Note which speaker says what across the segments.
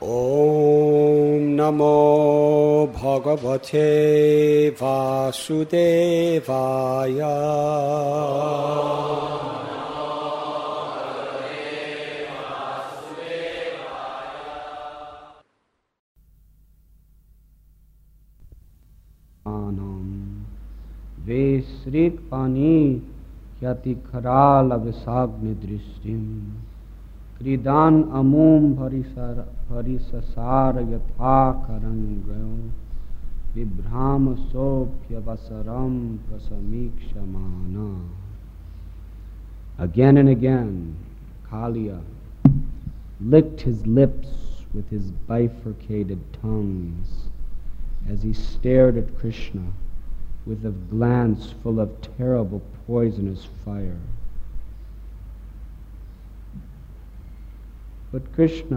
Speaker 1: ॐ नमो भगवते वासुदेवाय। वेश्रिक्पानि यति खराल विषाग्नि दृष्टिम क्रीडान अमूम भरिससार यथा करंगयो विभ्राम सोप्य वसरम प्रसमीक्षमाना. Again and again, Kaliya licked his lips with his bifurcated tongues as he stared at Krishna with a glance full of terrible poisonous fire. But Krishna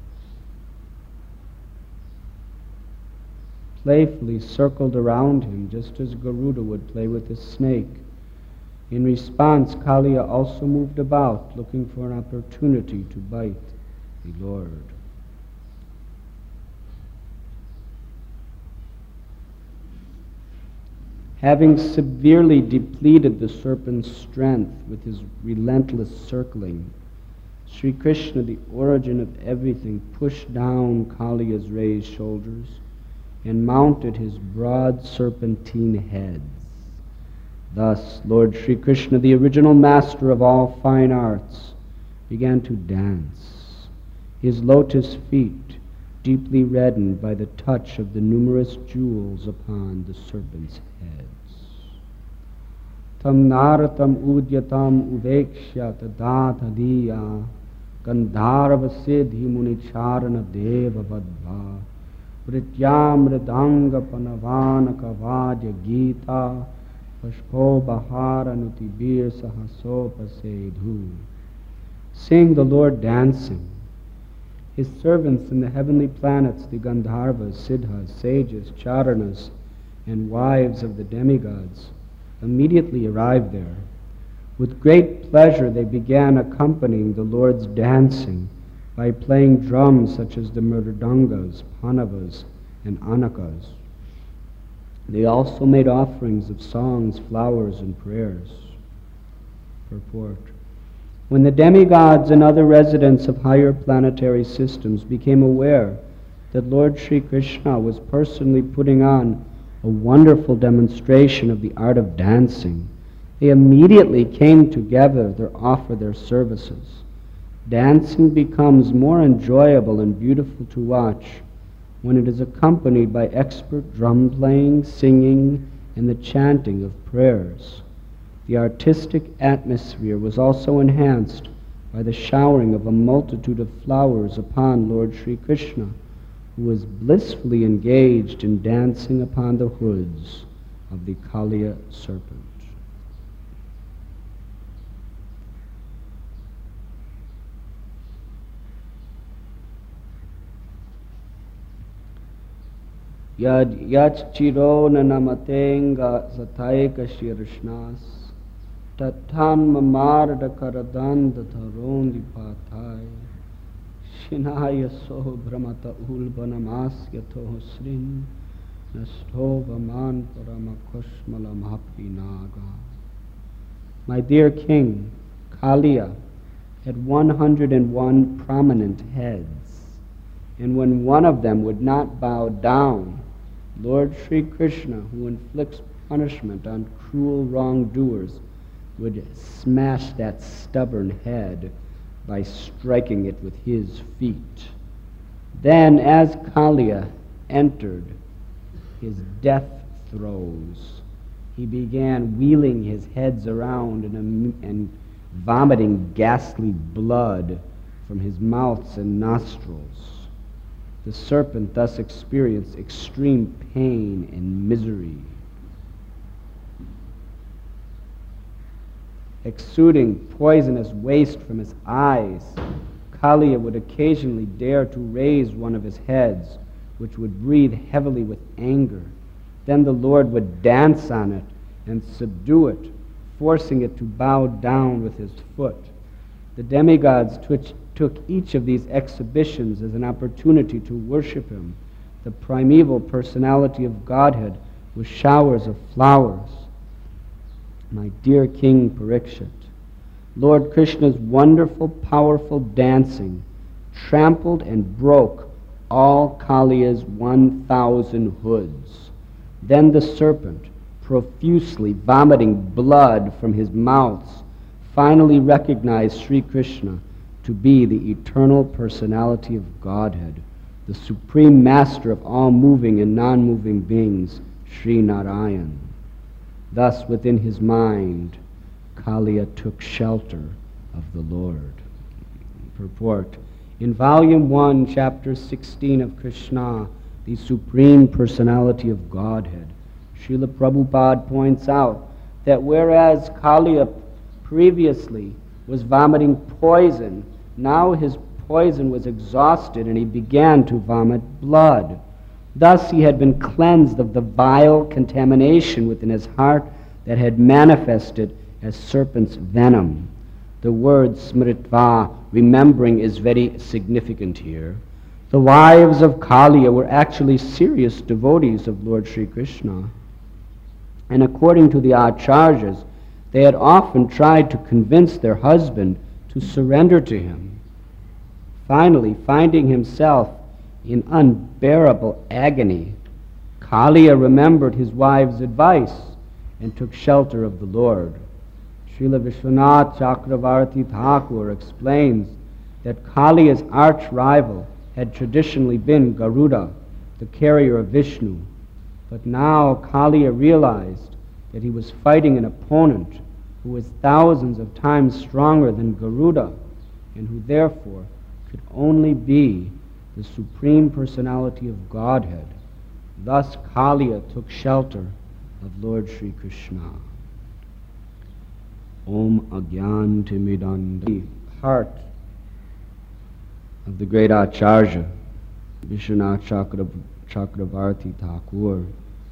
Speaker 1: playfully circled around him just as Garuda would play with a snake. In response, Kaliya also moved about, looking for an opportunity to bite the Lord. Having severely depleted the serpent's strength with his relentless circling, Sri Krishna, the origin of everything, pushed down Kaliya's raised shoulders and mounted his broad serpentine heads. Thus, Lord Sri Krishna, the original master of all fine arts, began to dance, his lotus feet deeply reddened by the touch of the numerous jewels upon the serpent's heads. Tam naratam udyatam uvekshya tadatadiya Gandharva siddhi municharana deva vadva Vrityam ridanga panavana kavadya gita Pashko bahara nutibir sahasopa sedhu. Seeing the Lord dancing, his servants in the heavenly planets, the Gandharvas, Siddhas, sages, charanas, and wives of the demigods, immediately arrived there. With great pleasure they began accompanying the Lord's dancing by playing drums such as the mridangas, panavas, and anakas. They also made offerings of songs, flowers, and prayers. Purport. When the demigods and other residents of higher planetary systems became aware that Lord Sri Krishna was personally putting on a wonderful demonstration of the art of dancing, they immediately came together to offer their services. Dancing becomes more enjoyable and beautiful to watch when it is accompanied by expert drum playing, singing, and the chanting of prayers. The artistic atmosphere was also enhanced by the showering of a multitude of flowers upon Lord Sri Krishna, who was blissfully engaged in dancing upon the hoods of the Kaliya serpent. Yad chiro nanamatenga sataika shirishnas tatan mamarda karadanda tarondi patai shinaya so brahmata ulbanamasya tohosrin nastovaman paramakoshmala mahapinaga. My dear king, Kaliya had 101 prominent heads, and when one of them would not bow down, Lord Sri Krishna, who inflicts punishment on cruel wrongdoers, would smash that stubborn head by striking it with his feet. Then, as Kaliya entered his death throes, he began wheeling his heads around and vomiting ghastly blood from his mouths and nostrils. The serpent thus experienced extreme pain and misery. Exuding poisonous waste from his eyes, Kaliya would occasionally dare to raise one of his heads, which would breathe heavily with anger. Then the Lord would dance on it and subdue it, forcing it to bow down with his foot. The demigods took each of these exhibitions as an opportunity to worship him, the primeval personality of Godhead, with showers of flowers. My dear King Parikshit, Lord Krishna's wonderful, powerful dancing trampled and broke all Kaliya's 1,000 hoods. Then the serpent, profusely vomiting blood from his mouth, finally recognized Sri Krishna to be the eternal personality of Godhead, the supreme master of all moving and non-moving beings, Sri Narayan. Thus, within his mind, Kaliya took shelter of the Lord. Purport. In Volume 1, Chapter 16 of Krishna, the Supreme Personality of Godhead, Srila Prabhupada points out that whereas Kaliya previously was vomiting poison, now his poison was exhausted and he began to vomit blood. Thus he had been cleansed of the vile contamination within his heart that had manifested as serpent's venom. The word smritva, remembering, is very significant here. The wives of Kaliya were actually serious devotees of Lord Sri Krishna. And according to the Acharyas, they had often tried to convince their husband to surrender to him. Finally, finding himself in unbearable agony, Kaliya remembered his wife's advice and took shelter of the Lord. Srila Vishwanath Chakravarti Thakur explains that Kaliya's arch-rival had traditionally been Garuda, the carrier of Vishnu, but now Kaliya realized that he was fighting an opponent who was thousands of times stronger than Garuda and who therefore could only be the Supreme Personality of Godhead. Thus Kaliya took shelter of Lord Sri Krishna. Om Agyan Timidanda. The heart of the great Acharya, Vishwanath Chakravarti Thakur.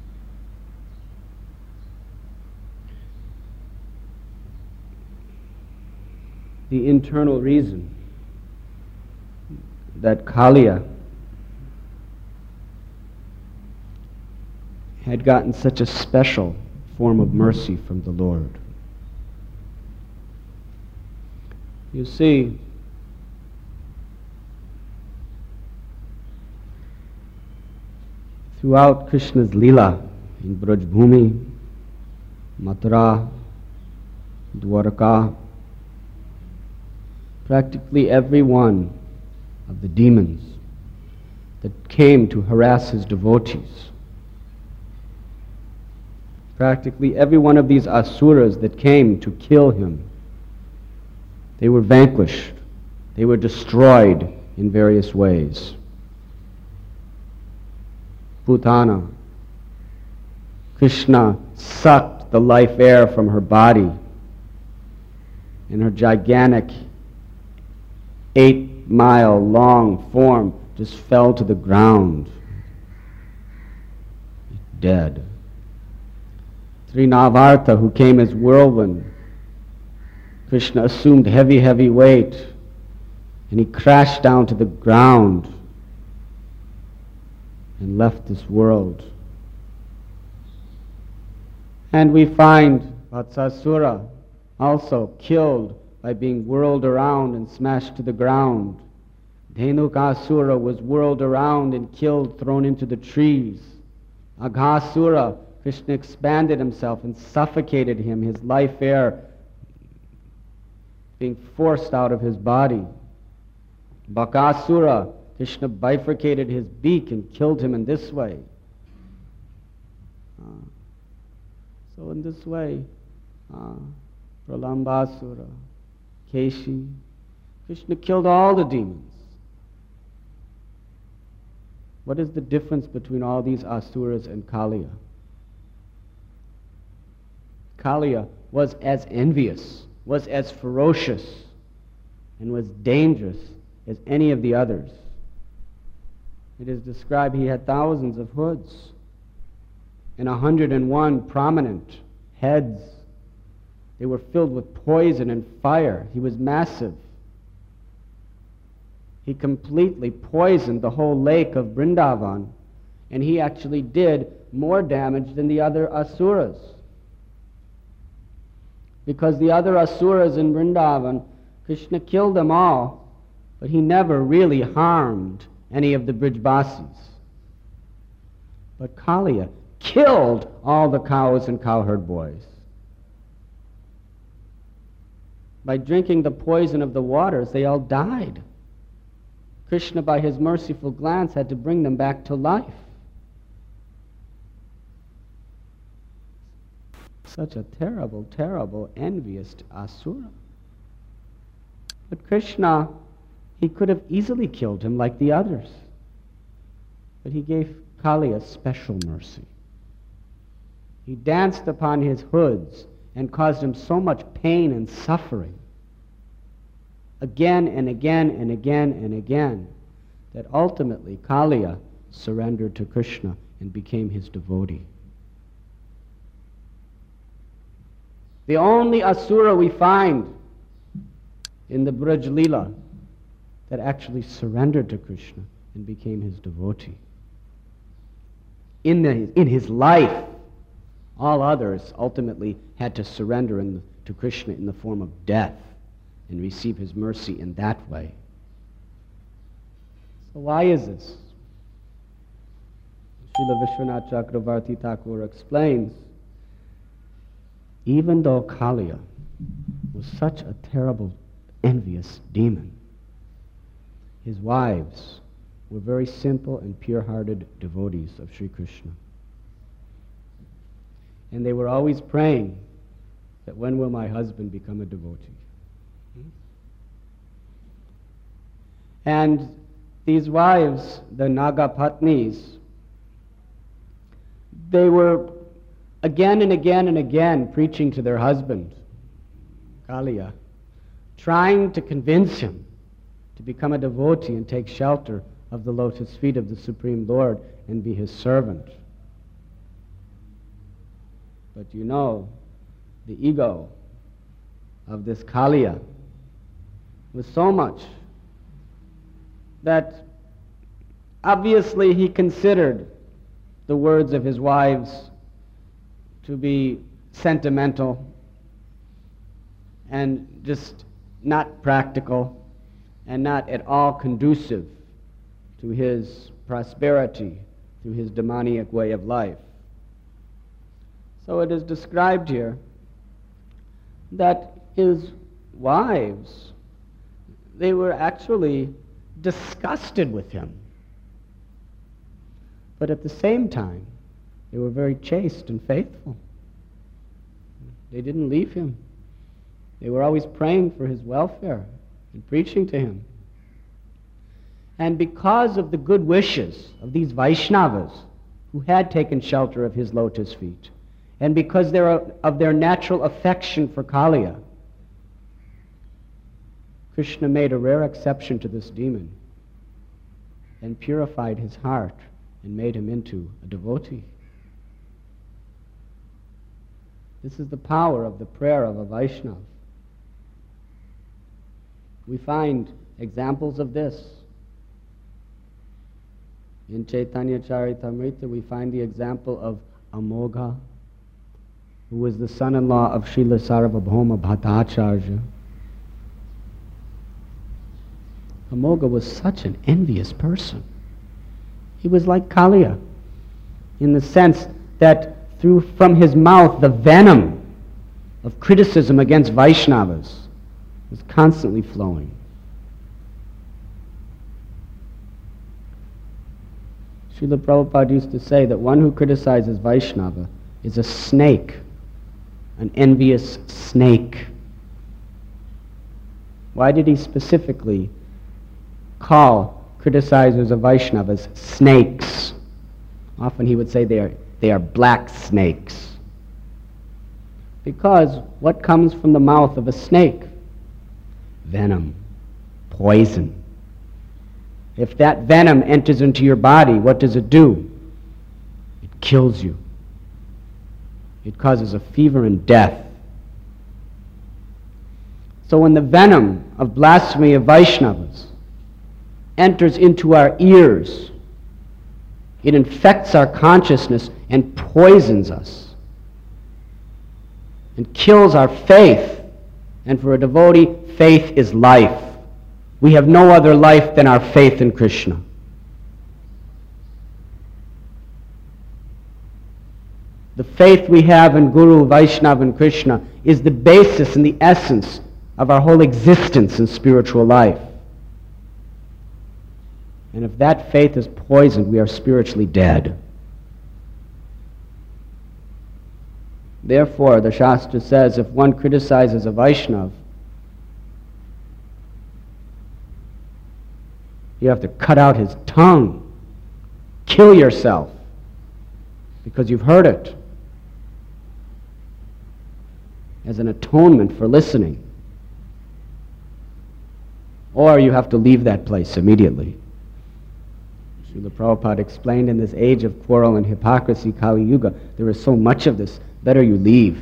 Speaker 1: The internal reason that Kaliya had gotten such a special form of mercy from the Lord. You see, throughout Krishna's Leela in Brajbhumi, Mathura, Dwarka, practically every one of the demons that came to harass his devotees, practically every one of these asuras that came to kill him, they were vanquished, they were destroyed in various ways. Putana, Krishna sucked the life air from her body, and her gigantic 8-mile-long form just fell to the ground, dead. Trinavarta, who came as whirlwind, Krishna assumed heavy, heavy weight, and he crashed down to the ground and left this world. And we find Vatsasura also killed by being whirled around and smashed to the ground. Dhenukasura was whirled around and killed, thrown into the trees. Aghasura, Krishna expanded himself and suffocated him, his life air being forced out of his body. Bakasura, Krishna bifurcated his beak and killed him in this way. So in this way, Pralambasura, Keshi, Krishna killed all the demons. What is the difference between all these asuras and Kaliya? Kaliya was as envious, was as ferocious, and was dangerous as any of the others. It is described he had thousands of hoods and 101 prominent heads. They were filled with poison and fire. He was massive. He completely poisoned the whole lake of Vrindavan, and he actually did more damage than the other asuras. Because the other asuras in Vrindavan, Krishna killed them all, but he never really harmed any of the Brijbasis. But Kaliya killed all the cows and cowherd boys. By drinking the poison of the waters, they all died. Krishna, by his merciful glance, had to bring them back to life. Such a terrible, terrible, envious asura. But Krishna, he could have easily killed him like the others. But he gave Kaliya special mercy. He danced upon his hoods and caused him so much pain and suffering, again and again and again and again, that ultimately Kaliya surrendered to Krishna and became his devotee. The only asura we find in the Braj Leela that actually surrendered to Krishna and became his devotee. In his life, all others ultimately had to surrender to Krishna in the form of death and receive his mercy in that way. So why is this? Srila Vishwanath Chakravarti Thakur explains, even though Kaliya was such a terrible, envious demon, his wives were very simple and pure-hearted devotees of Sri Krishna. And they were always praying that when will my husband become a devotee? And these wives, the Naga Patnis, they were again and again and again preaching to their husband, Kaliya, trying to convince him to become a devotee and take shelter of the lotus feet of the Supreme Lord and be his servant. But you know, the ego of this Kaliya was so much that obviously he considered the words of his wives to be sentimental and just not practical and not at all conducive to his prosperity, to his demoniac way of life. So it is described here that his wives, they were actually disgusted with him. But at the same time, they were very chaste and faithful. They didn't leave him. They were always praying for his welfare and preaching to him. And because of the good wishes of these Vaishnavas who had taken shelter of his lotus feet, and because of their natural affection for Kaliya, Krishna made a rare exception to this demon and purified his heart and made him into a devotee. This is the power of the prayer of a Vaishnava. We find examples of this. In Chaitanya Charitamrita, we find the example of Amogha, who was the son-in-law of Srila Sarvabhauma Bhattacharya. Amogha was such an envious person. He was like Kaliya, in the sense that from his mouth the venom of criticism against Vaishnavas was constantly flowing. Srila Prabhupada used to say that one who criticizes Vaishnava is a snake, an envious snake. Why did he specifically call criticizers of Vaishnavas snakes? Often he would say they are black snakes. Because what comes from the mouth of a snake? Venom, poison. If that venom enters into your body, what does it do? It kills you. It causes a fever and death. So when the venom of blasphemy of Vaishnavas enters into our ears. It infects our consciousness and poisons us and kills our faith. And for a devotee, faith is life. We have no other life than our faith in Krishna. The faith we have in Guru, Vaishnava, and Krishna is the basis and the essence of our whole existence in spiritual life. And if that faith is poisoned, we are spiritually dead. Therefore, the Shastra says, if one criticizes a Vaishnava, you have to cut out his tongue, kill yourself, because you've heard it, as an atonement for listening. Or you have to leave that place immediately. Srila Prabhupada explained, in this age of quarrel and hypocrisy, Kali Yuga, there is so much of this, better you leave.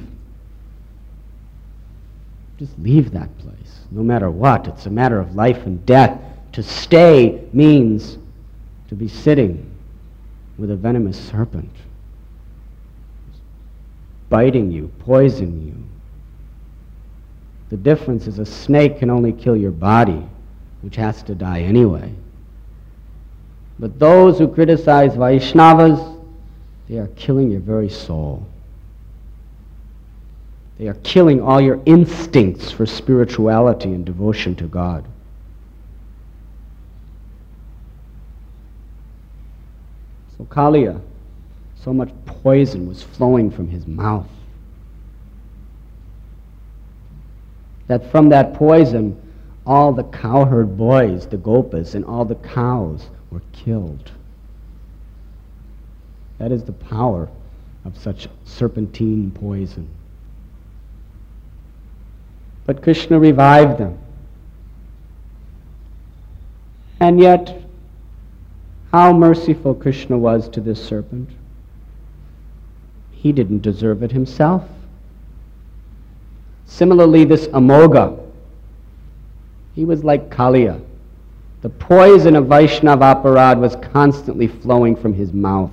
Speaker 1: Just leave that place, no matter what. It's a matter of life and death. To stay means to be sitting with a venomous serpent, biting you, poisoning you. The difference is a snake can only kill your body, which has to die anyway. But those who criticize Vaishnavas, they are killing your very soul. They are killing all your instincts for spirituality and devotion to God. So Kaliya, so much poison was flowing from his mouth, that from that poison, all the cowherd boys, the gopas, and all the cows were killed. That is the power of such serpentine poison. But Krishna revived them. And yet, how merciful Krishna was to this serpent. He didn't deserve it himself. Similarly, this Amoga, he was like Kaliya. The poison of Vaishnava aparad was constantly flowing from his mouth.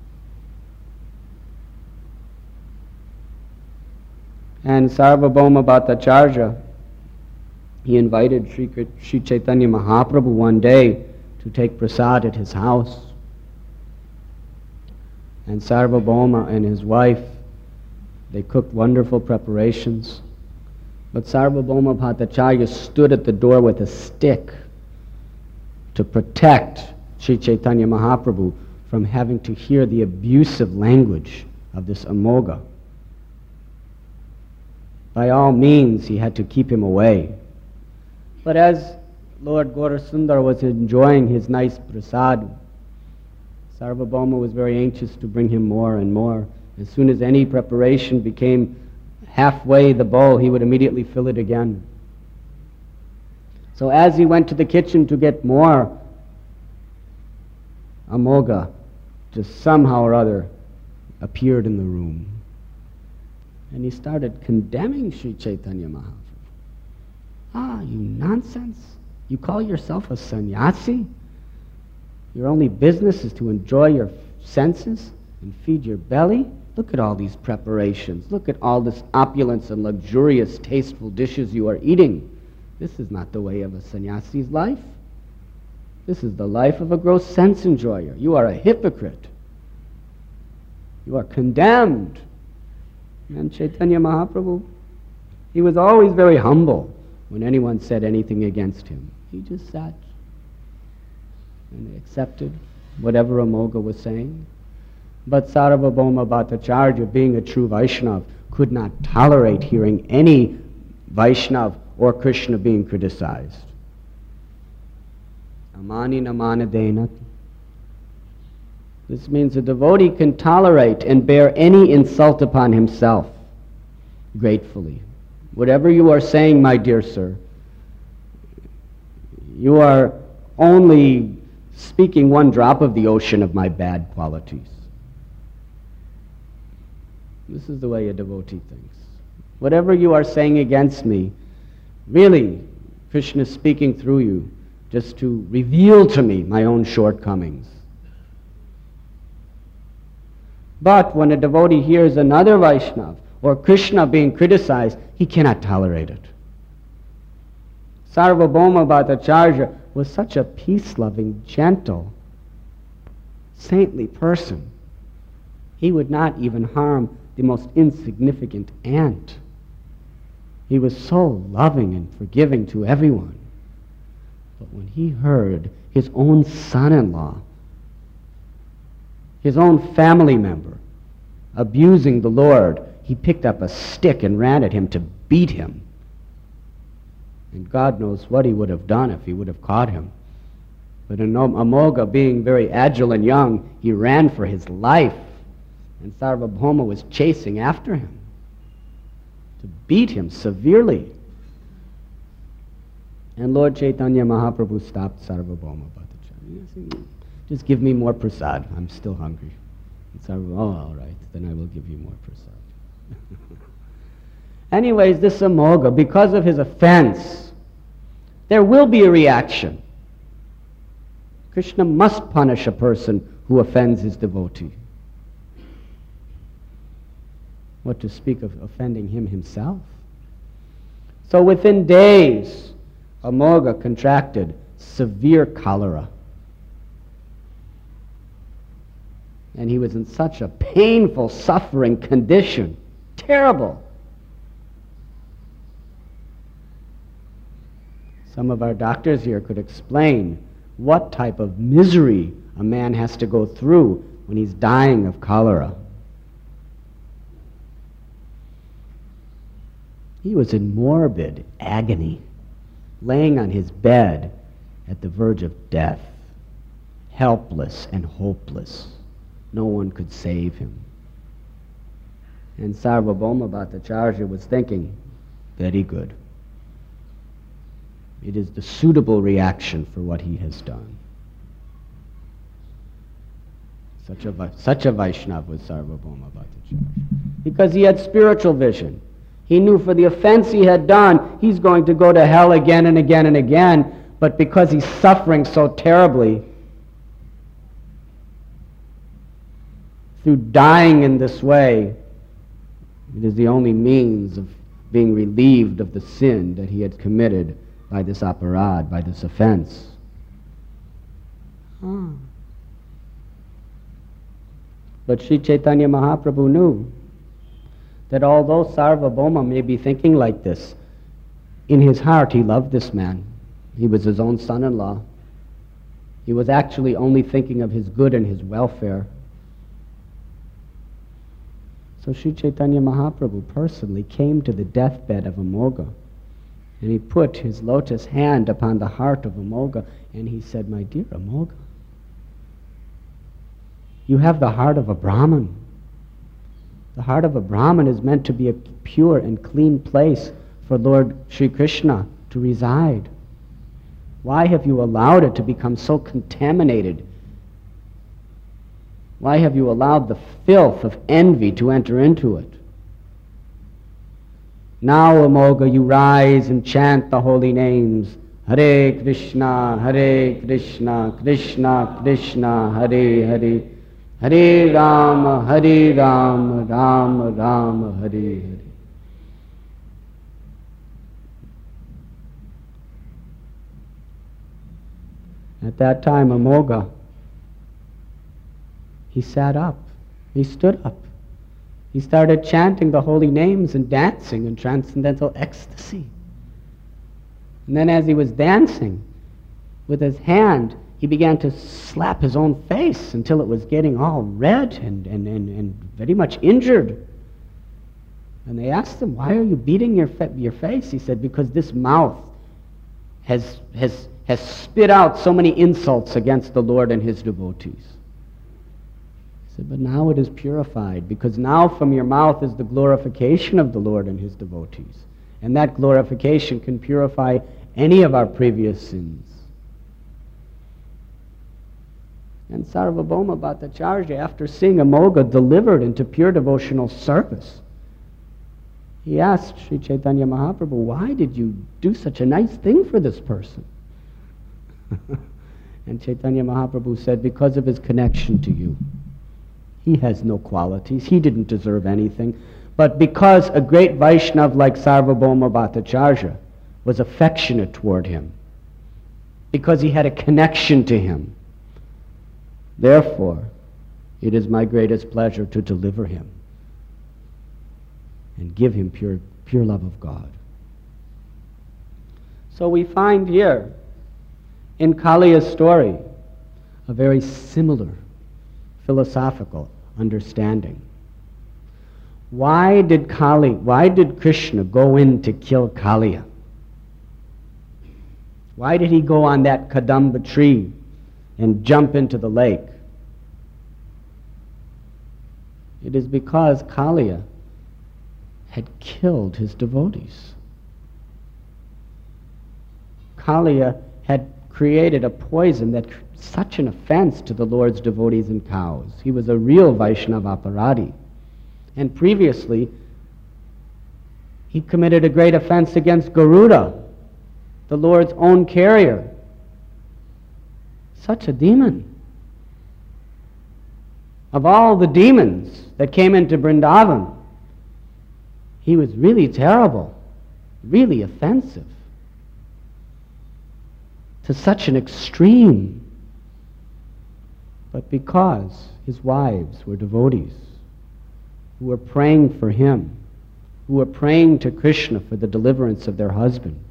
Speaker 1: And Sarvabhauma Bhattacharya, he invited Sri Chaitanya Mahaprabhu one day to take prasad at his house. And Sarvabhauma and his wife, they cooked wonderful preparations. But Sarvabhauma Bhattacharya stood at the door with a stick to protect Sri Chaitanya Mahaprabhu from having to hear the abusive language of this Amoga. By all means, he had to keep him away. But as Lord Gaurasundar was enjoying his nice prasad, Sarvabhauma was very anxious to bring him more and more. As soon as any preparation became halfway the bowl, he would immediately fill it again. So as he went to the kitchen to get more, Amoga just somehow or other appeared in the room. And he started condemning Sri Chaitanya Mahaprabhu. Ah, you nonsense. You call yourself a sannyasi? Your only business is to enjoy your senses and feed your belly? Look at all these preparations. Look at all this opulence and luxurious, tasteful dishes you are eating. This is not the way of a sannyasi's life. This is the life of a gross sense enjoyer. You are a hypocrite. You are condemned. And Chaitanya Mahaprabhu, he was always very humble when anyone said anything against him. He just sat and accepted whatever Amoga was saying. But Sarvabhauma Bhattacharya, being a true Vaishnava, could not tolerate hearing any Vaishnava or Krishna being criticized. Amani namanadena. This means a devotee can tolerate and bear any insult upon himself gratefully. Whatever you are saying, my dear sir, you are only speaking one drop of the ocean of my bad qualities. This is the way a devotee thinks. Whatever you are saying against me, really, Krishna is speaking through you. just to reveal to me my own shortcomings. But when a devotee hears another Vaishnava or Krishna being criticized, he cannot tolerate it. Sarvabhauma Bhattacharya was such a peace-loving, gentle, saintly person. He would not even harm the most insignificant ant. He was so loving and forgiving to everyone. But when he heard his own son-in-law, his own family member, abusing the Lord, he picked up a stick and ran at him to beat him. And God knows what he would have done if he would have caught him. But Amogha, being very agile and young, he ran for his life. And Sarvabhauma was chasing after him to beat him severely. And Lord Chaitanya Mahaprabhu stopped Sarvabhauma Bhattacharya. Just give me more prasad. I'm still hungry. And Sarvabhauma, oh, all right, then I will give you more prasad. Anyways, this Amogha, because of his offense, there will be a reaction. Krishna must punish a person who offends his devotee. What to speak of offending him himself? So within days, Amogha contracted severe cholera. And he was in such a painful, suffering condition. Terrible. Some of our doctors here could explain what type of misery a man has to go through when he's dying of cholera. He was in morbid agony, laying on his bed at the verge of death, helpless and hopeless. No one could save him. And Sarvabhauma Bhattacharya was thinking, very good. It is the suitable reaction for what he has done. Such a Vaishnava was Sarvabhauma Bhattacharya. Because he had spiritual vision. He knew for the offense he had done, he's going to go to hell again and again and again. But because he's suffering so terribly, through dying in this way, it is the only means of being relieved of the sin that he had committed by this aparad, by this offense. But Sri Chaitanya Mahaprabhu knew that although Sarvabhauma may be thinking like this, in his heart he loved this man. He was his own son-in-law. He was actually only thinking of his good and his welfare. So Sri Chaitanya Mahaprabhu personally came to the deathbed of Amogha, and he put his lotus hand upon the heart of Amogha, and he said, my dear Amogha, you have the heart of a Brahmin. The heart of a Brahmin is meant to be a pure and clean place for Lord Sri Krishna to reside. Why have you allowed it to become so contaminated? Why have you allowed the filth of envy to enter into it? Now, Amogha, you rise and chant the holy names. Hare Krishna, Krishna Krishna, Hare Hare. Hare Rama, Rama Rama, Hare Hare. At that time, Amogha, he sat up. He stood up. He started chanting the holy names and dancing in transcendental ecstasy. And then as he was dancing, with his hand, he began to slap his own face until it was getting all red and very much injured. And they asked him, why are you beating your face? He said, because this mouth has spit out so many insults against the Lord and his devotees. He said, but now it is purified, because now from your mouth is the glorification of the Lord and his devotees. And that glorification can purify any of our previous sins. And Sarvabhauma Bhattacharya, after seeing Amogha delivered into pure devotional service, he asked Sri Chaitanya Mahaprabhu, why did you do such a nice thing for this person? And Chaitanya Mahaprabhu said, because of his connection to you. He has no qualities. He didn't deserve anything. But because a great Vaishnav like Sarvabhauma Bhattacharya was affectionate toward him, because he had a connection to him, therefore, it is my greatest pleasure to deliver him and give him pure love of God. So we find here in Kaliya's story a very similar philosophical understanding. Why did Krishna go in to kill Kaliya? Why did he go on that Kadamba tree and jump into the lake? It is because Kaliya had killed his devotees. Kaliya had created a poison that such an offense to the Lord's devotees and cows. He was a real Vaishnava aparadi. And previously, he committed a great offense against Garuda, the Lord's own carrier. Such a demon. Of all the demons that came into Vrindavan, he was really terrible, really offensive, to such an extreme. But because his wives were devotees, who were praying for him, who were praying to Krishna for the deliverance of their husband,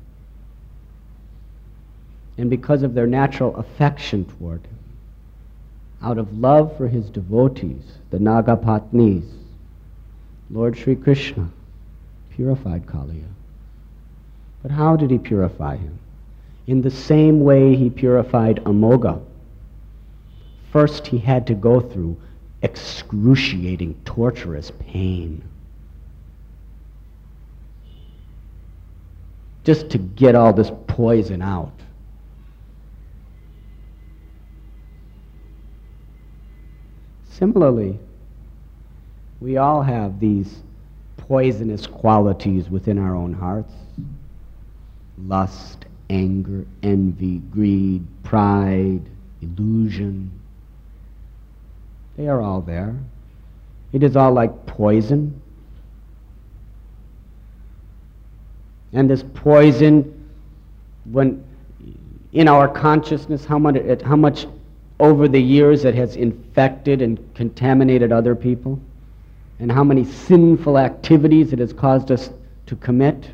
Speaker 1: and because of their natural affection toward him, out of love for his devotees, the Nagapatnis, Lord Sri Krishna purified Kaliya. But how did he purify him? In the same way he purified Amoga. First, he had to go through excruciating, torturous pain, just to get all this poison out. Similarly, we all have these poisonous qualities within our own hearts. Lust, anger, envy, greed, pride, illusion. They are all there. It is all like poison. And this poison, when in our consciousness, how much over the years it has infected and contaminated other people, and how many sinful activities it has caused us to commit.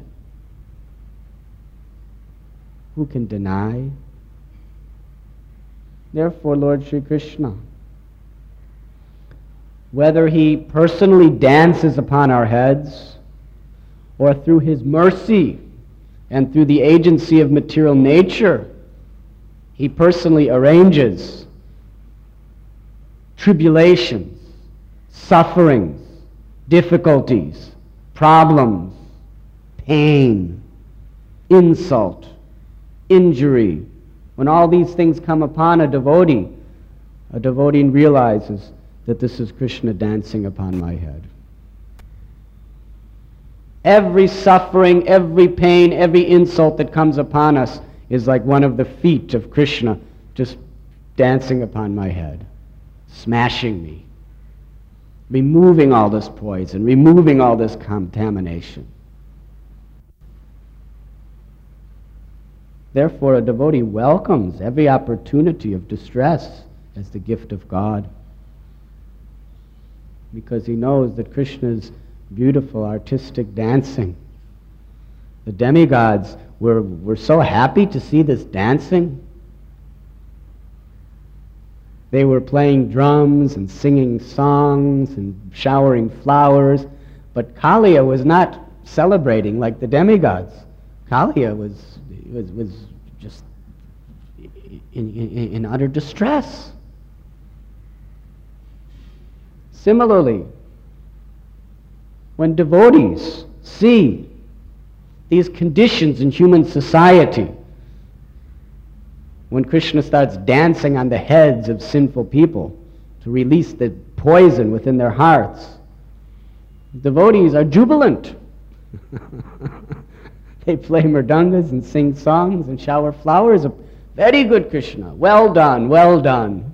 Speaker 1: Who can deny? Therefore, Lord Sri Krishna, whether he personally dances upon our heads, or through his mercy and through the agency of material nature, he personally arranges tribulations, sufferings, difficulties, problems, pain, insult, injury. When all these things come upon a devotee realizes that this is Krishna dancing upon my head. Every suffering, every pain, every insult that comes upon us is like one of the feet of Krishna just dancing upon my head, smashing me, removing all this poison, removing all this contamination. Therefore, a devotee welcomes every opportunity of distress as the gift of God, because he knows that Krishna's beautiful artistic dancing. The demigods were so happy to see this dancing. They were playing drums and singing songs and showering flowers, but Kaliya was not celebrating like the demigods. Kaliya was just in utter distress. Similarly, when devotees see these conditions in human society, when Krishna starts dancing on the heads of sinful people to release the poison within their hearts, devotees are jubilant. They play mridangas and sing songs and shower flowers Very good, Krishna. Well done, well done.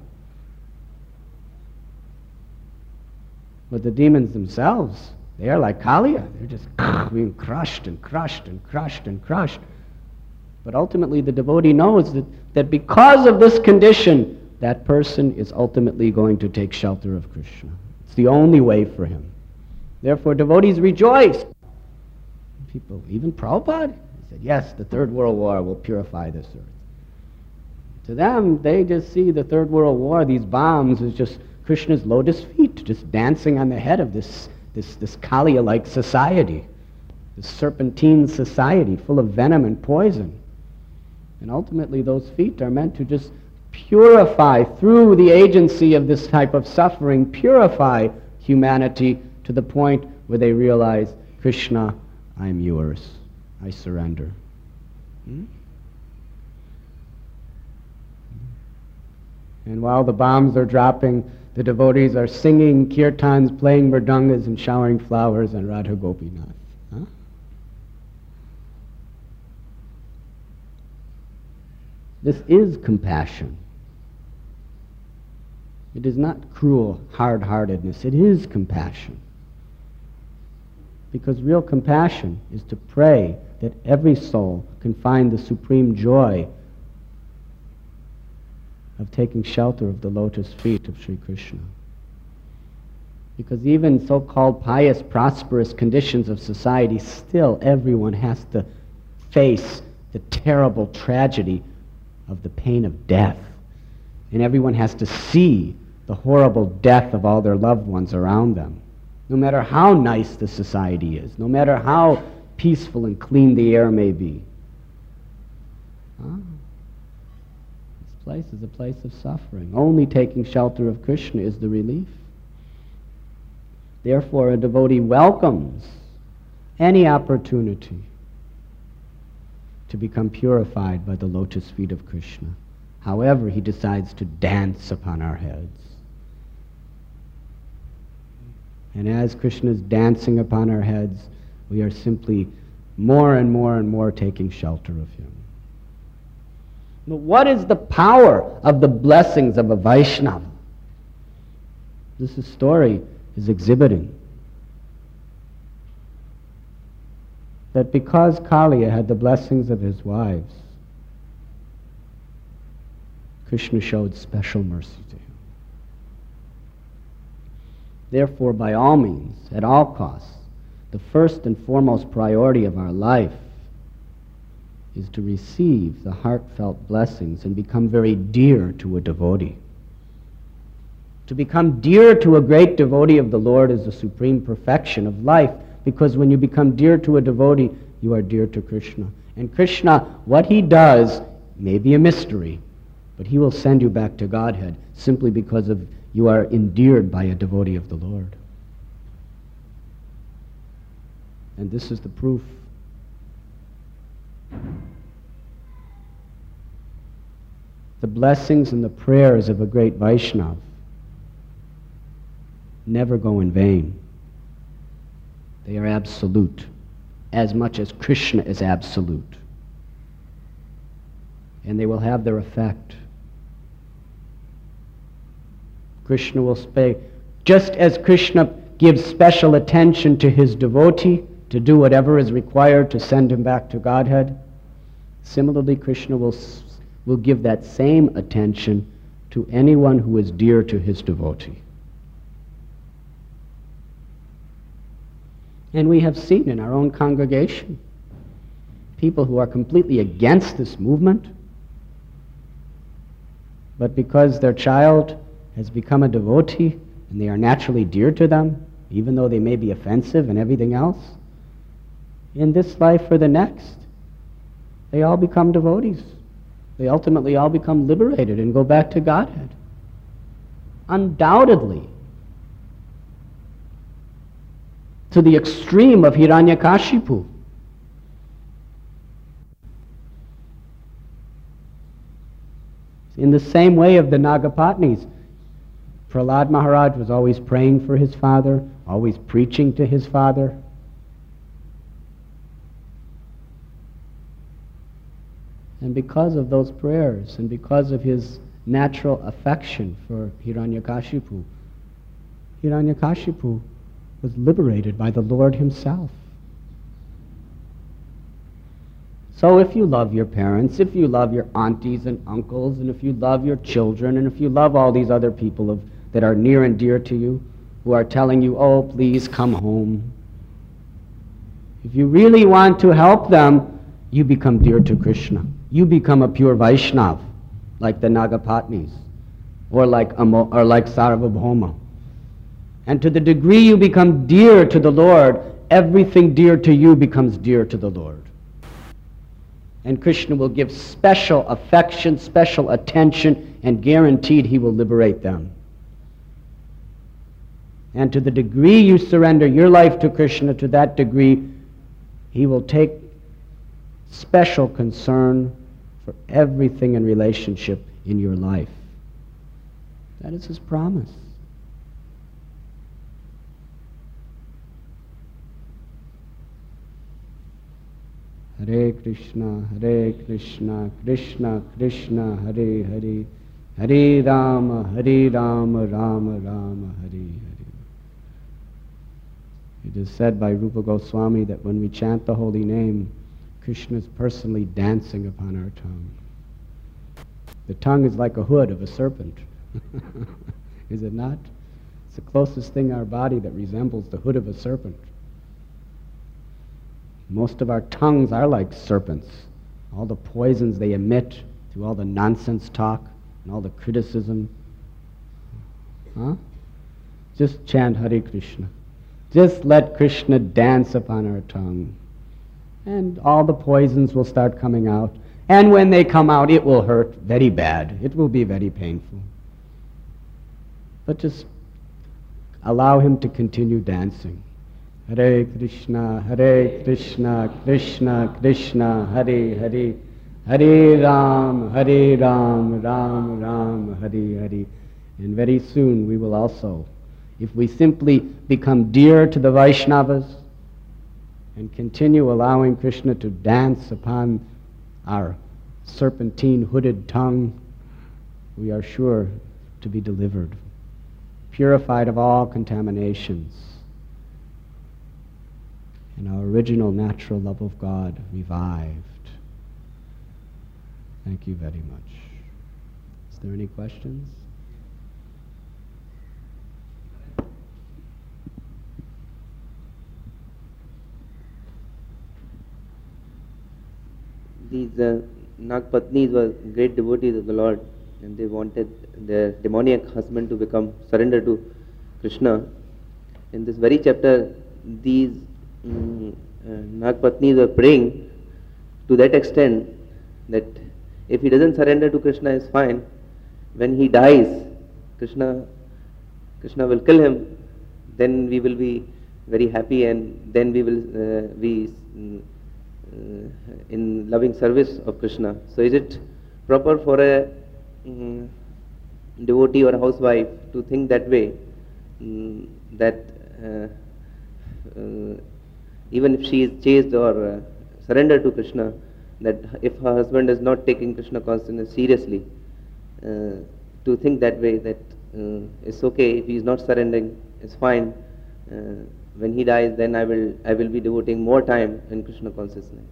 Speaker 1: But the demons themselves, they are like Kaliya. They're just being crushed and crushed and crushed and crushed. But ultimately the devotee knows that because of this condition, that person is ultimately going to take shelter of Krishna. It's the only way for him. Therefore devotees rejoice. People, even Prabhupada, said, yes, the Third World War will purify this earth. To them, they just see the Third World War, these bombs, as just Krishna's lotus feet, just dancing on the head of this Kaliya-like society, this serpentine society full of venom and poison. And ultimately those feet are meant to just purify, through the agency of this type of suffering, purify humanity to the point where they realize, Krishna, I'm yours. I surrender. And while the bombs are dropping, the devotees are singing kirtans, playing mridangas, and showering flowers on Radha Gopinath. Huh? This is compassion. It is not cruel hard-heartedness. It is compassion. Because real compassion is to pray that every soul can find the supreme joy of taking shelter of the lotus feet of Sri Krishna. Because even so-called pious, prosperous conditions of society, still everyone has to face the terrible tragedy of the pain of death. And everyone has to see the horrible death of all their loved ones around them. No matter how nice the society is, no matter how peaceful and clean the air may be. This place is a place of suffering. Only taking shelter of Krishna is the relief. Therefore, a devotee welcomes any opportunity to become purified by the lotus feet of Krishna, however he decides to dance upon our heads. And as Krishna is dancing upon our heads, we are simply more and more and more taking shelter of him. But what is the power of the blessings of a Vaishnava? This story is exhibiting that because Kaliya had the blessings of his wives, Krishna showed special mercy to him. Therefore, by all means, at all costs, the first and foremost priority of our life is to receive the heartfelt blessings and become very dear to a devotee. To become dear to a great devotee of the Lord is the supreme perfection of life, because when you become dear to a devotee, you are dear to Krishna. And Krishna, what he does may be a mystery, but he will send you back to Godhead simply because of you are endeared by a devotee of the Lord. And this is the proof. The blessings and the prayers of a great Vaishnava never go in vain. They are absolute, as much as Krishna is absolute. And they will have their effect. Krishna will speak. Just as Krishna gives special attention to his devotee to do whatever is required to send him back to Godhead, similarly Krishna will give that same attention to anyone who is dear to his devotee. And we have seen in our own congregation people who are completely against this movement, but because their child has become a devotee and they are naturally dear to them, even though they may be offensive and everything else, in this life or the next, they all become devotees. They ultimately all become liberated and go back to Godhead. Undoubtedly. To the extreme of Hiranyakashipu. In the same way of the Nagapatnis, Prahlad Maharaj was always praying for his father, always preaching to his father. And because of those prayers, and because of his natural affection for Hiranyakashipu, Hiranyakashipu was liberated by the Lord himself. So if you love your parents, if you love your aunties and uncles, and if you love your children, and if you love all these other people that are near and dear to you, who are telling you, oh, please come home. If you really want to help them, you become dear to Krishna. You become a pure Vaishnava, like the Nagapatnis, or like Sarvabhauma. And to the degree you become dear to the Lord, everything dear to you becomes dear to the Lord. And Krishna will give special affection, special attention, and guaranteed he will liberate them. And to the degree you surrender your life to Krishna, to that degree he will take special concern for everything in relationship in your life. That is his promise. Hare Krishna, Krishna Krishna, Hare Hare, Hare Rama, Rama Rama, Hare Hare. It is said by Rupa Goswami that when we chant the holy name, Krishna is personally dancing upon our tongue. The tongue is like a hood of a serpent. Is it not? It's the closest thing in our body that resembles the hood of a serpent. Most of our tongues are like serpents. All the poisons they emit through all the nonsense talk and all the criticism. Huh? Just chant Hare Krishna. Just let Krishna dance upon our tongue. And all the poisons will start coming out. And when they come out, it will hurt very bad. It will be very painful. But just allow him to continue dancing. Hare Krishna, Krishna Krishna, Hare Hare, Hare Ram, Ram Ram, Hare Hare. And very soon we will also, if we simply become dear to the Vaishnavas and continue allowing Krishna to dance upon our serpentine hooded tongue, we are sure to be delivered, purified of all contaminations, and our original natural love of God revived. Thank you very much. Is there any questions?
Speaker 2: These Nagpatnis were great devotees of the Lord, and they wanted their demoniac husband to become surrender to Krishna. In this very chapter, these Nagpatnis were praying to that extent that if he doesn't surrender to Krishna, is fine. When he dies, Krishna will kill him. Then we will be very happy, and then we will be in loving service of Krishna. So is it proper for a devotee or a housewife to think that way, that even if she is chaste or surrendered to Krishna, that if her husband is not taking Krishna consciousness seriously, to think that way, that it's okay if he is not surrendering, it's fine. When he dies, then I will be devoting more time in Krishna consciousness.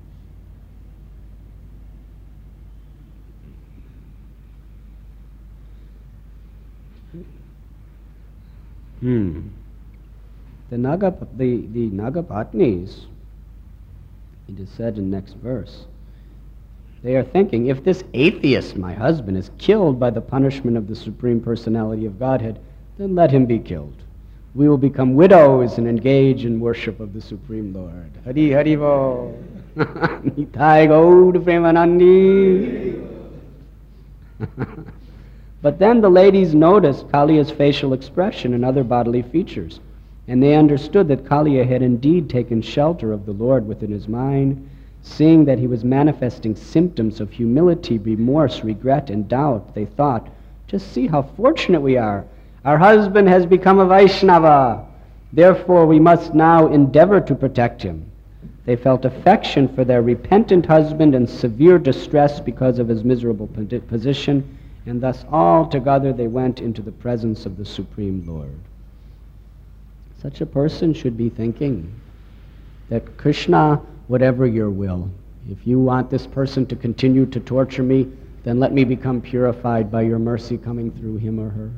Speaker 1: The Nagapatnis, it is said in the next verse, they are thinking, if this atheist, my husband, is killed by the punishment of the Supreme Personality of Godhead, then let him be killed. We will become widows and engage in worship of the Supreme Lord. Hari Hari Bo. Nitai Gaud Premanandi. But then the ladies noticed Kaliya's facial expression and other bodily features, and they understood that Kaliya had indeed taken shelter of the Lord within his mind, seeing that he was manifesting symptoms of humility, remorse, regret, and doubt. They thought, just see how fortunate we are. Our husband has become a Vaishnava. Therefore, we must now endeavor to protect him. They felt affection for their repentant husband and severe distress because of his miserable position, and thus all together they went into the presence of the Supreme Lord. Such a person should be thinking that Krishna, whatever your will, if you want this person to continue to torture me, then let me become purified by your mercy coming through him or her.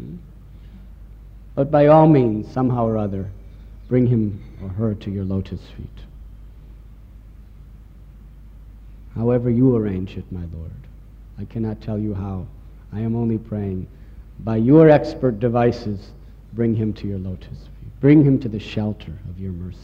Speaker 1: But by all means, somehow or other, bring him or her to your lotus feet. However you arrange it, my Lord. I cannot tell you how. I am only praying. By your expert devices, bring him to your lotus feet. Bring him to the shelter of your mercy.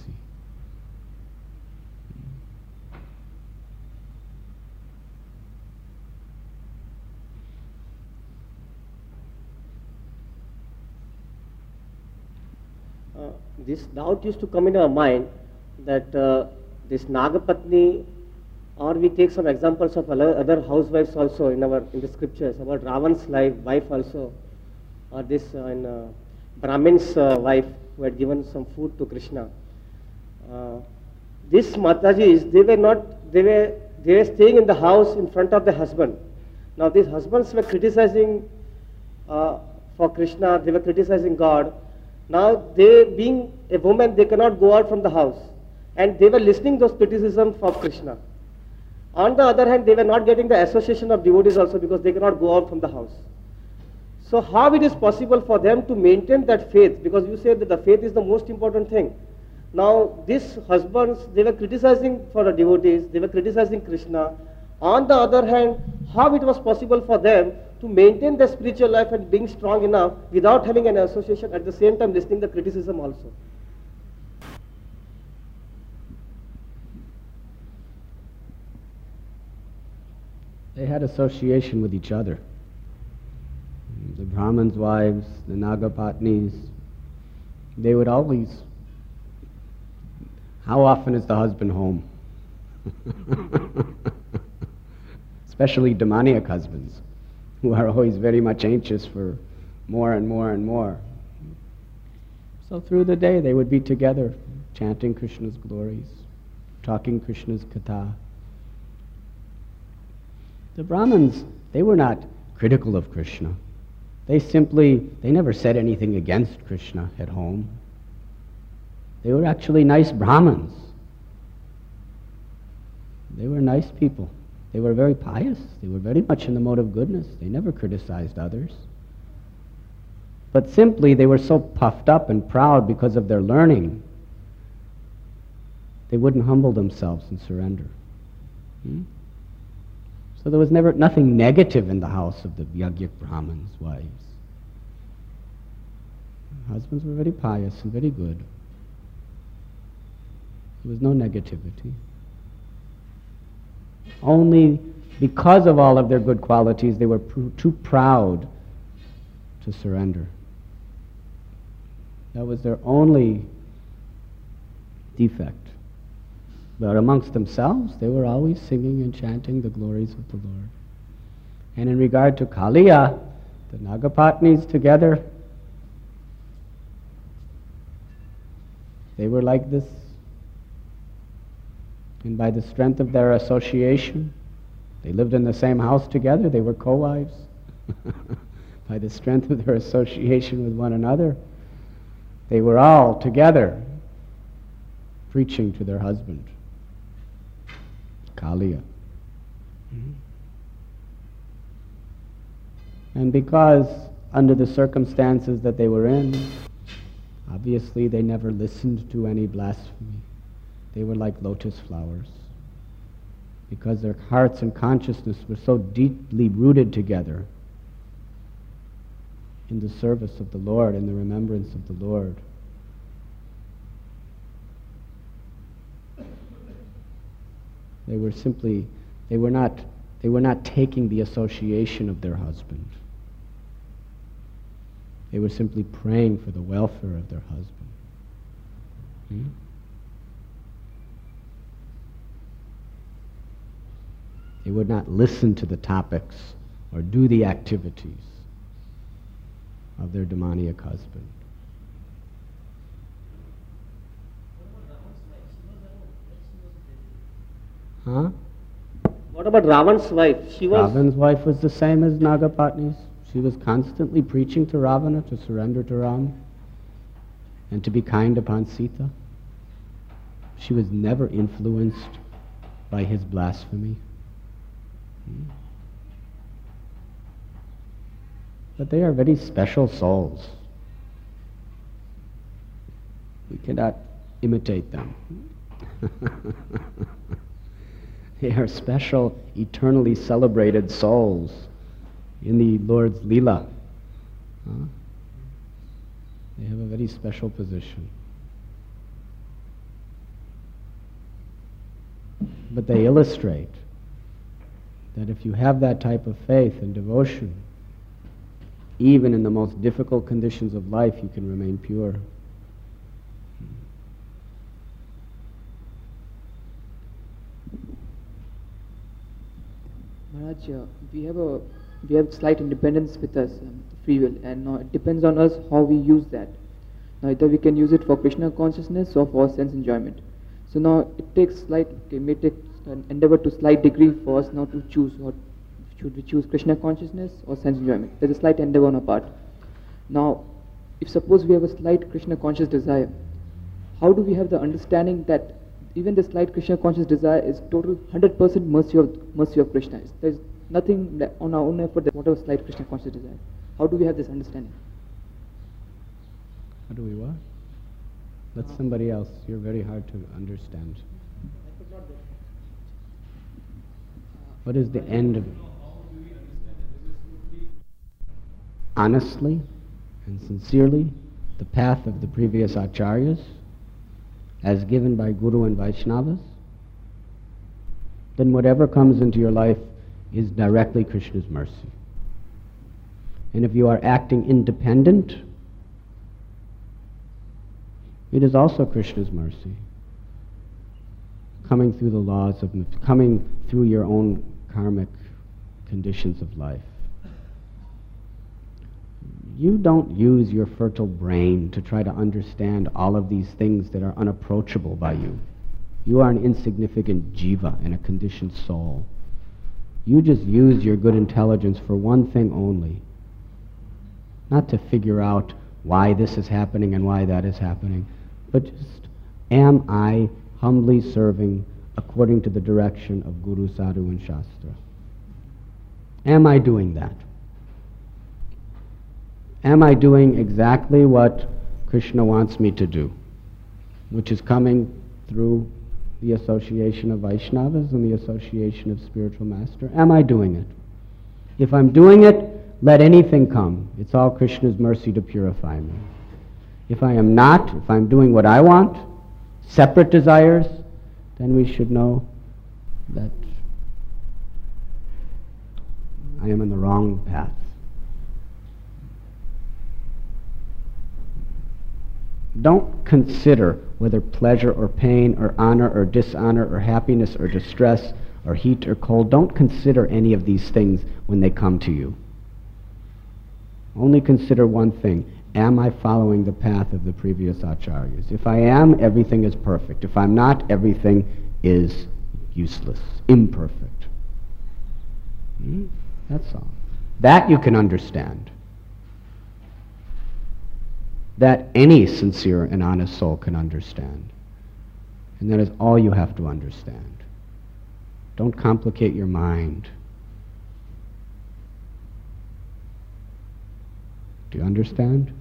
Speaker 3: This doubt used to come in our mind that this Nagapatni, or we take some examples of other housewives also in the scriptures about Ravan's wife also, or this Brahmin's wife who had given some food to Krishna. These Matajis, they were staying in the house in front of the husband. Now these husbands were criticizing for Krishna, they were criticizing God. Now they, being a woman, they cannot go out from the house, and they were listening those criticisms of Krishna. On the other hand, they were not getting the association of devotees also because they cannot go out from the house. So how it is possible for them to maintain that faith? Because you said that the faith is the most important thing. Now these husbands, they were criticizing for the devotees, they were criticizing Krishna. On the other hand, how it was possible for them to maintain their spiritual life and being strong enough without having an association, at the same time listening the criticism also?
Speaker 1: They had association with each other. The Brahmins' wives, the Nagapatnis, they would always... How often is the husband home? Especially demoniac husbands, who are always very much anxious for more and more and more. So through the day they would be together, chanting Krishna's glories, talking Krishna's katha. The Brahmins, they were not critical of Krishna. They never said anything against Krishna at home. They were actually nice Brahmins. They were nice people. They were very pious. They were very much in the mode of goodness. They never criticized others. But simply they were so puffed up and proud because of their learning, they wouldn't humble themselves and surrender. So there was nothing negative in the house of the Yajnik Brahmins' wives. Husbands were very pious and very good. There was no negativity. Only because of all of their good qualities, they were too proud to surrender. That was their only defect. But amongst themselves, they were always singing and chanting the glories of the Lord. And in regard to Kaliya, the Nagapatnis together, they were like this. And by the strength of their association, they lived in the same house together, they were co-wives. By the strength of their association with one another, they were all together preaching to their husband, Kaliya. And because under the circumstances that they were in, obviously they never listened to any blasphemy. They were like lotus flowers, because their hearts and consciousness were so deeply rooted together in the service of the Lord, in the remembrance of the Lord. They were not taking the association of their husband. They were simply praying for the welfare of their husband. They would not listen to the topics or do the activities of their demoniac husband. Huh?
Speaker 3: What about Ravan's wife? She was.
Speaker 1: Ravan's wife was the same as Nagapatni's. She was constantly preaching to Ravana to surrender to Ram and to be kind upon Sita. She was never influenced by his blasphemy. But they are very special souls. We cannot imitate them. They are special, eternally celebrated souls in the Lord's Leela. They have a very special position. But they illustrate that if you have that type of faith and devotion, even in the most difficult conditions of life, you can remain pure.
Speaker 4: Maharaj, we have slight independence with us, free will, and now it depends on us how we use that. Now either we can use it for Krishna consciousness or for sense enjoyment. So now it may take an endeavor to slight degree for us now to choose what should we choose, Krishna consciousness or sense enjoyment. There's a slight endeavor on our part. Now, if suppose we have a slight Krishna conscious desire, how do we have the understanding that even the slight Krishna conscious desire is total 100% mercy of Krishna? There's nothing that on our own effort that whatever slight Krishna conscious desire. How do we have this understanding?
Speaker 1: How do we what? Let somebody else. You're very hard to understand. What is the end of it? Honestly and sincerely, the path of the previous acharyas, as given by Guru and Vaishnavas, then whatever comes into your life is directly Krishna's mercy. And if you are acting independent, it is also Krishna's mercy, coming through the laws of, coming through your own karmic conditions of life. You don't use your fertile brain to try to understand all of these things that are unapproachable by you. You are an insignificant jiva and a conditioned soul. You just use your good intelligence for one thing only, not to figure out why this is happening and why that is happening, but just, am I humbly serving according to the direction of Guru, Sadhu, and Shastra? Am I doing that? Am I doing exactly what Krishna wants me to do, which is coming through the association of Vaishnavas and the association of spiritual master? Am I doing it? If I'm doing it, let anything come. It's all Krishna's mercy to purify me. If I am not, if I'm doing what I want, separate desires, then we should know that I am in the wrong path. Don't consider whether pleasure or pain or honor or dishonor or happiness or distress or heat or cold. Don't consider any of these things when they come to you. Only consider one thing. Am I following the path of the previous acharyas? If I am, everything is perfect. If I'm not, everything is useless, imperfect. That's all. That you can understand. That any sincere and honest soul can understand. And that is all you have to understand. Don't complicate your mind. Do you understand?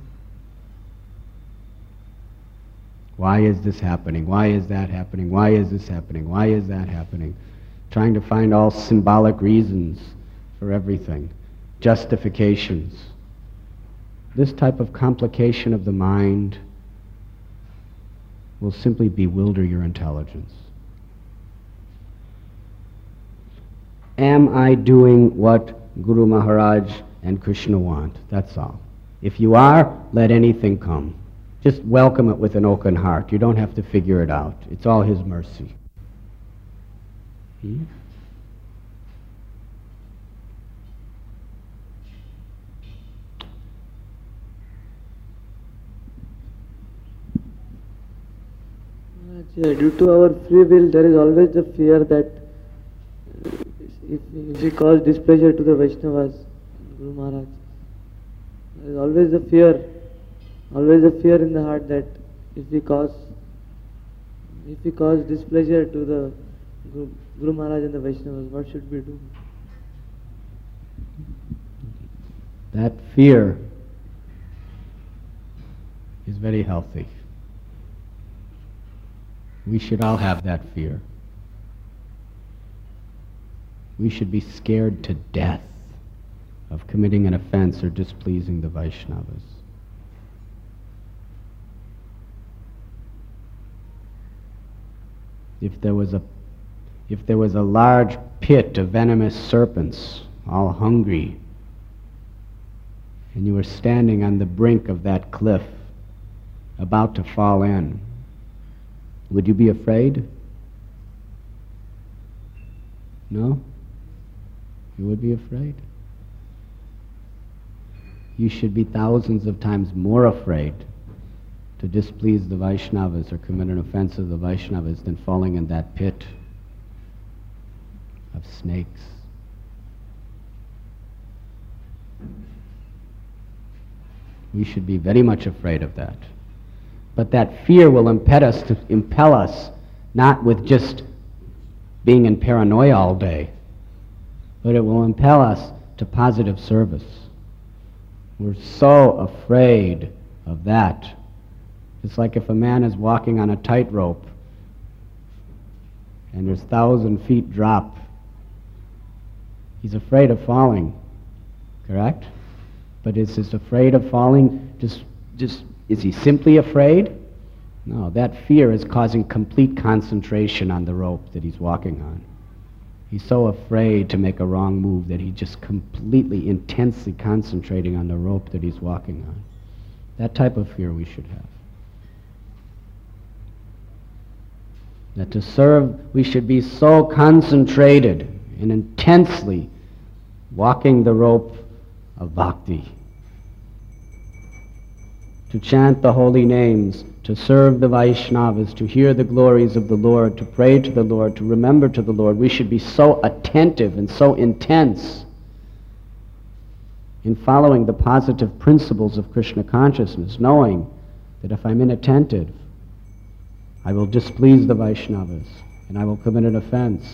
Speaker 1: Why is this happening? Why is that happening? Why is this happening? Why is that happening? Trying to find all symbolic reasons for everything, justifications. This type of complication of the mind will simply bewilder your intelligence. Am I doing what Guru Maharaj and Krishna want? That's all. If you are, let anything come. Just welcome it with an open heart. You don't have to figure it out. It's all His mercy.
Speaker 4: Due to our free will, there is always the fear that
Speaker 5: if we cause displeasure to the Vaishnavas, Guru Maharaj, there is always a fear in the heart that if we cause displeasure to the Guru Maharaj and the Vaishnavas, what should we do?
Speaker 1: That fear is very healthy. We should all have that fear. We should be scared to death of committing an offense or displeasing the Vaishnavas. If there was a large pit of venomous serpents, all hungry, and you were standing on the brink of that cliff, about to fall in, would you be afraid? No? You would be afraid? You should be thousands of times more afraid to displease the Vaishnavas or commit an offense of the Vaishnavas than falling in that pit of snakes. We should be very much afraid of that. But that fear will impel us not with just being in paranoia all day, but it will impel us to positive service. We're so afraid of that. It's like if a man is walking on a tightrope and there's 1,000 feet drop. He's afraid of falling, correct? But is he afraid of falling just is he simply afraid? No, that fear is causing complete concentration on the rope that he's walking on. He's so afraid to make a wrong move that he's just completely, intensely concentrating on the rope that he's walking on. That type of fear we should have. That to serve, we should be so concentrated and intensely walking the rope of bhakti. To chant the holy names, to serve the Vaishnavas, to hear the glories of the Lord, to pray to the Lord, to remember to the Lord. We should be so attentive and so intense in following the positive principles of Krishna consciousness, knowing that if I'm inattentive, I will displease the Vaishnavas and I will commit an offense.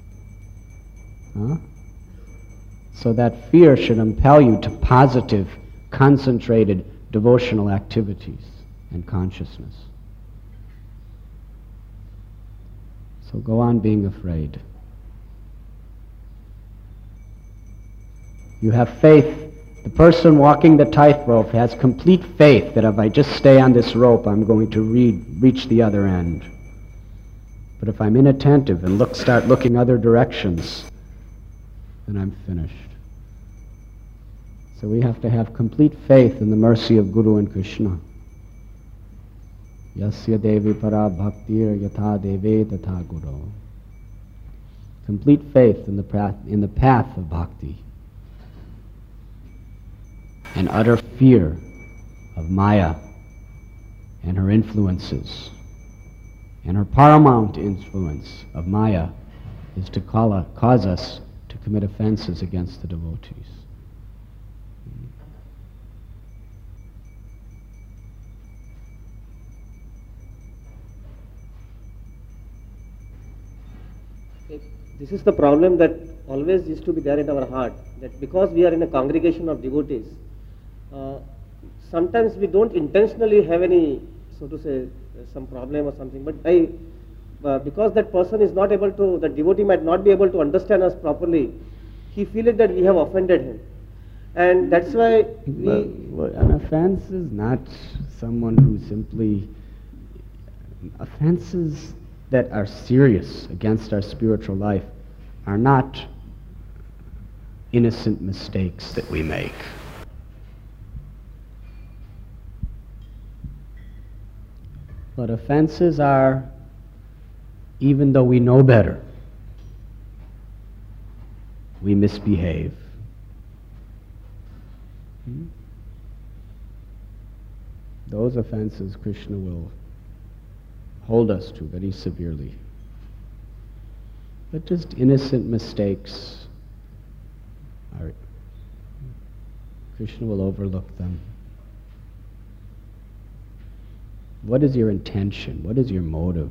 Speaker 1: So that fear should impel you to positive, concentrated, devotional activities and consciousness. So go on being afraid. You have faith. The person walking the tightrope has complete faith that if I just stay on this rope, I'm going to reach the other end. But if I'm inattentive and start looking other directions, then I'm finished. So we have to have complete faith in the mercy of Guru and Krishna. Yasya devi para bhaktir yatha deve tatha guru. Complete faith in the path of bhakti. And utter fear of Maya and her influences. And her paramount influence of Maya is to cause us to commit offenses against the devotees.
Speaker 3: This is the problem that always used to be there in our heart, that because we are in a congregation of devotees, sometimes we don't intentionally have any, so to say, some problem or something, but because that person is not able to, the devotee might not be able to understand us properly, he feels that we have offended him. And that's why
Speaker 1: an offense is not someone who simply... Offenses that are serious against our spiritual life are not innocent mistakes that we make. But offenses are, even though we know better, we misbehave. Those offenses Krishna will hold us to very severely. But just innocent mistakes Krishna will overlook them. What is your intention? What is your motive?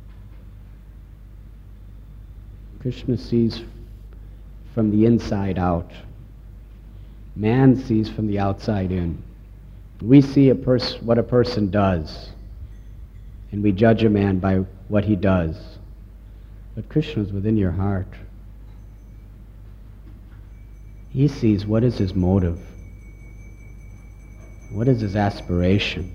Speaker 1: Krishna sees from the inside out. Man sees from the outside in. We see what a person does, and we judge a man by what he does. But Krishna is within your heart. He sees what is his motive, what is his aspiration.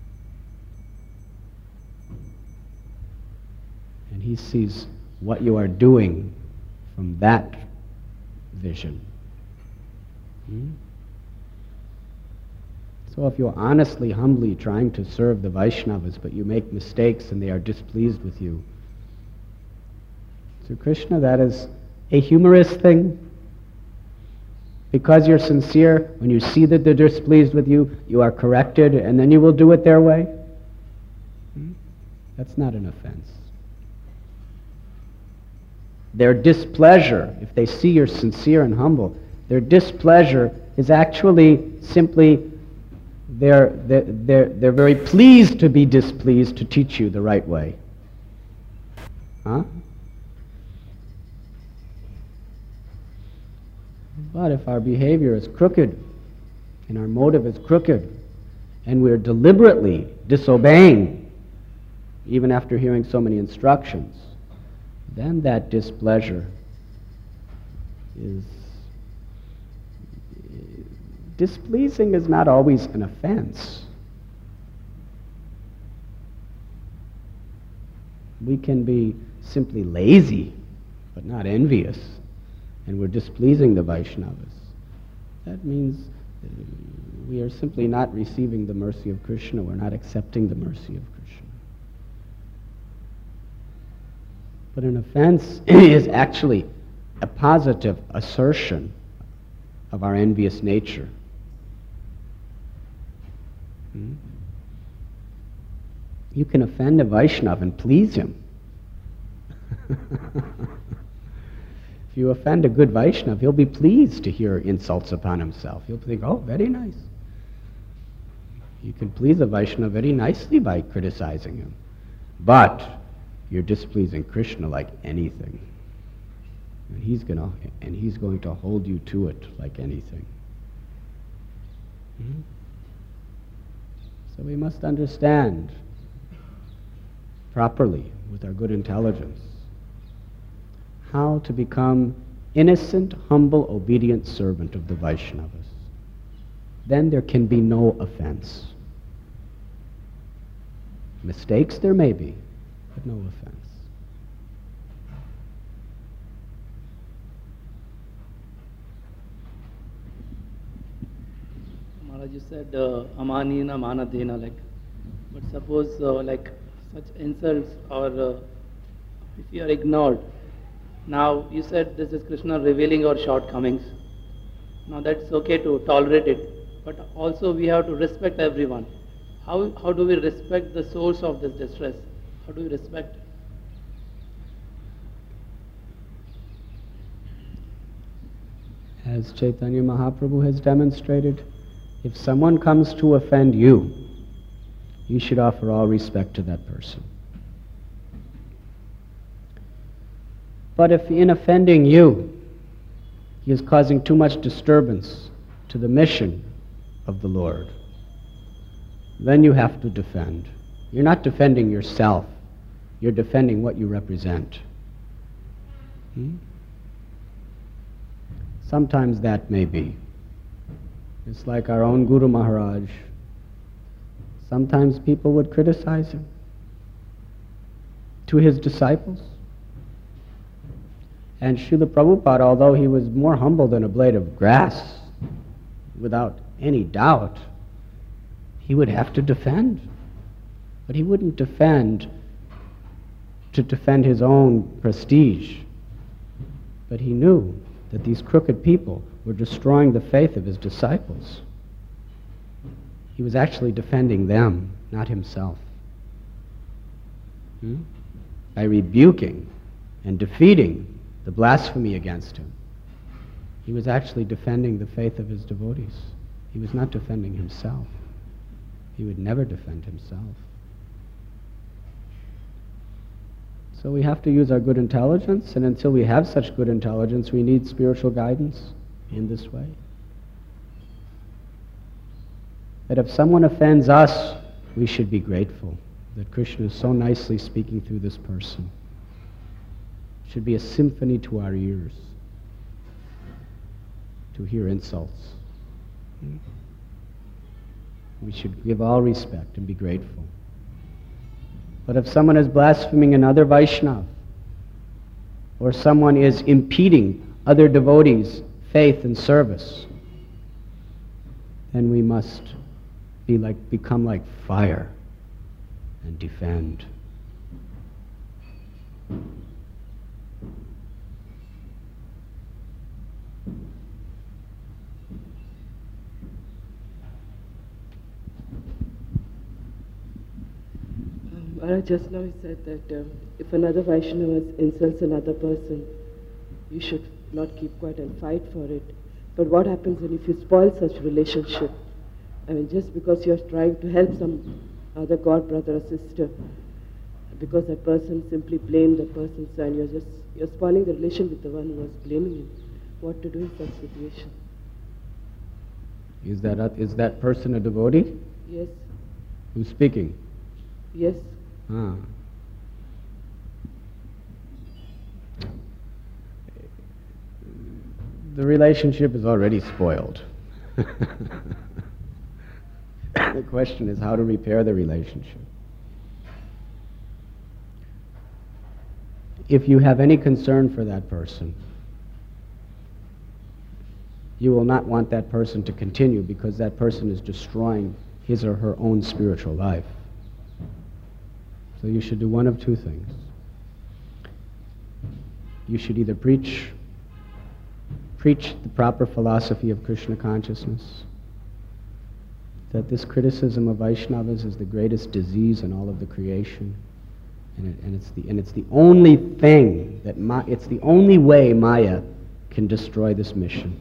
Speaker 1: And he sees what you are doing from that vision. So if you're honestly, humbly trying to serve the Vaishnavas, but you make mistakes and they are displeased with you, to Krishna that is a humorous thing. Because you're sincere, when you see that they're displeased with you, you are corrected, and then you will do it their way. That's not an offense. Their displeasure, if they see you're sincere and humble, their displeasure is actually simply they're very pleased to be displeased to teach you the right way. Huh? But if our behavior is crooked, and our motive is crooked, and we're deliberately disobeying, even after hearing so many instructions, then that displeasure is... Displeasing is not always an offense. We can be simply lazy, but not envious, and we're displeasing the Vaishnavas. That means we are simply not receiving the mercy of Krishna. We're not accepting the mercy of Krishna. But an offense is actually a positive assertion of our envious nature. You can offend a Vaishnava and please him. If you offend a good Vaishnava, he'll be pleased to hear insults upon himself. He'll think, oh, very nice. You can please a Vaishnava very nicely by criticizing him. But you're displeasing Krishna like anything. And he's going to hold you to it like anything. So we must understand properly, with our good intelligence, how to become innocent, humble, obedient servant of the Vaishnavas. Then there can be no offense. Mistakes there may be, but no offense.
Speaker 6: Maharaj, you said amanina manadena, like, but suppose like such insults or if you are ignored. Now you said this is Krishna revealing our shortcomings. Now that's okay to tolerate it, but also we have to respect everyone. How do we respect the source of this distress? How do we respect?
Speaker 1: As Chaitanya Mahaprabhu has demonstrated, if someone comes to offend you, you should offer all respect to that person. But if in offending you, he is causing too much disturbance to the mission of the Lord, then you have to defend. You're not defending yourself, you're defending what you represent. Sometimes that may be. It's like our own Guru Maharaj. Sometimes people would criticize him to his disciples. And Srila Prabhupada, although he was more humble than a blade of grass, without any doubt, he would have to defend. But he wouldn't defend to defend his own prestige. But he knew that these crooked people were destroying the faith of his disciples. He was actually defending them, not himself. By rebuking and defeating the blasphemy against him, He was actually defending the faith of his devotees. He was not defending himself. He would never defend himself. So we have to use our good intelligence, and until we have such good intelligence, we need spiritual guidance in this way. That if someone offends us, we should be grateful that Krishna is so nicely speaking through this person. It should be a symphony to our ears to hear insults. We should give all respect and be grateful. But if someone is blaspheming another Vaishnava, or someone is impeding other devotees' faith and service, then we must become like fire and defend.
Speaker 7: Maharaj, just now he said that if another Vaishnava insults another person, you should not keep quiet and fight for it. But what happens when if you spoil such relationship? I mean, just because you're trying to help some other god brother or sister, because that person simply blamed the person, and you're spoiling the relation with the one who was blaming him. What to do in such situation?
Speaker 1: Is that person a devotee?
Speaker 7: Yes.
Speaker 1: Who's speaking?
Speaker 7: Yes.
Speaker 1: Ah. The relationship is already spoiled. The question is how to repair the relationship. If you have any concern for that person, you will not want that person to continue because that person is destroying his or her own spiritual life. So you should do one of two things. You should either preach the proper philosophy of Krishna consciousness, that this criticism of Vaishnavas is the greatest disease in all of the creation, and it's the only thing it's the only way Maya can destroy this mission.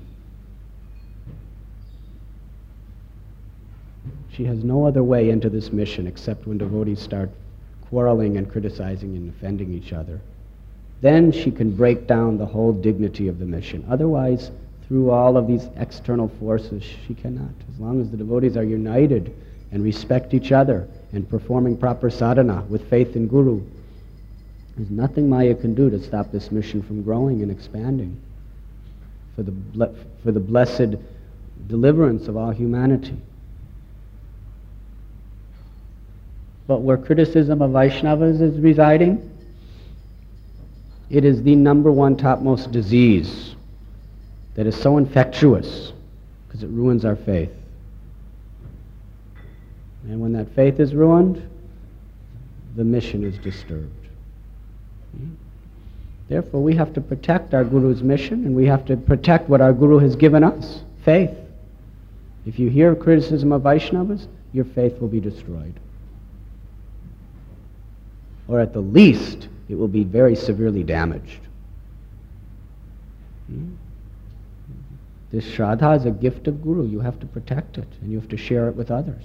Speaker 1: She has no other way into this mission except when devotees start quarreling and criticizing and offending each other. Then she can break down the whole dignity of the mission. Otherwise, through all of these external forces, she cannot. As long as the devotees are united and respect each other and performing proper sadhana with faith in Guru, there's nothing Maya can do to stop this mission from growing and expanding for the blessed deliverance of all humanity. But where criticism of Vaishnavas is residing, it is the number one topmost disease that is so infectious because it ruins our faith. And when that faith is ruined, the mission is disturbed. Therefore, we have to protect our Guru's mission, and we have to protect what our Guru has given us, faith. If you hear criticism of Vaishnavas, your faith will be destroyed. Or at the least, it will be very severely damaged. This Shraddha is a gift of Guru. You have to protect it, and you have to share it with others.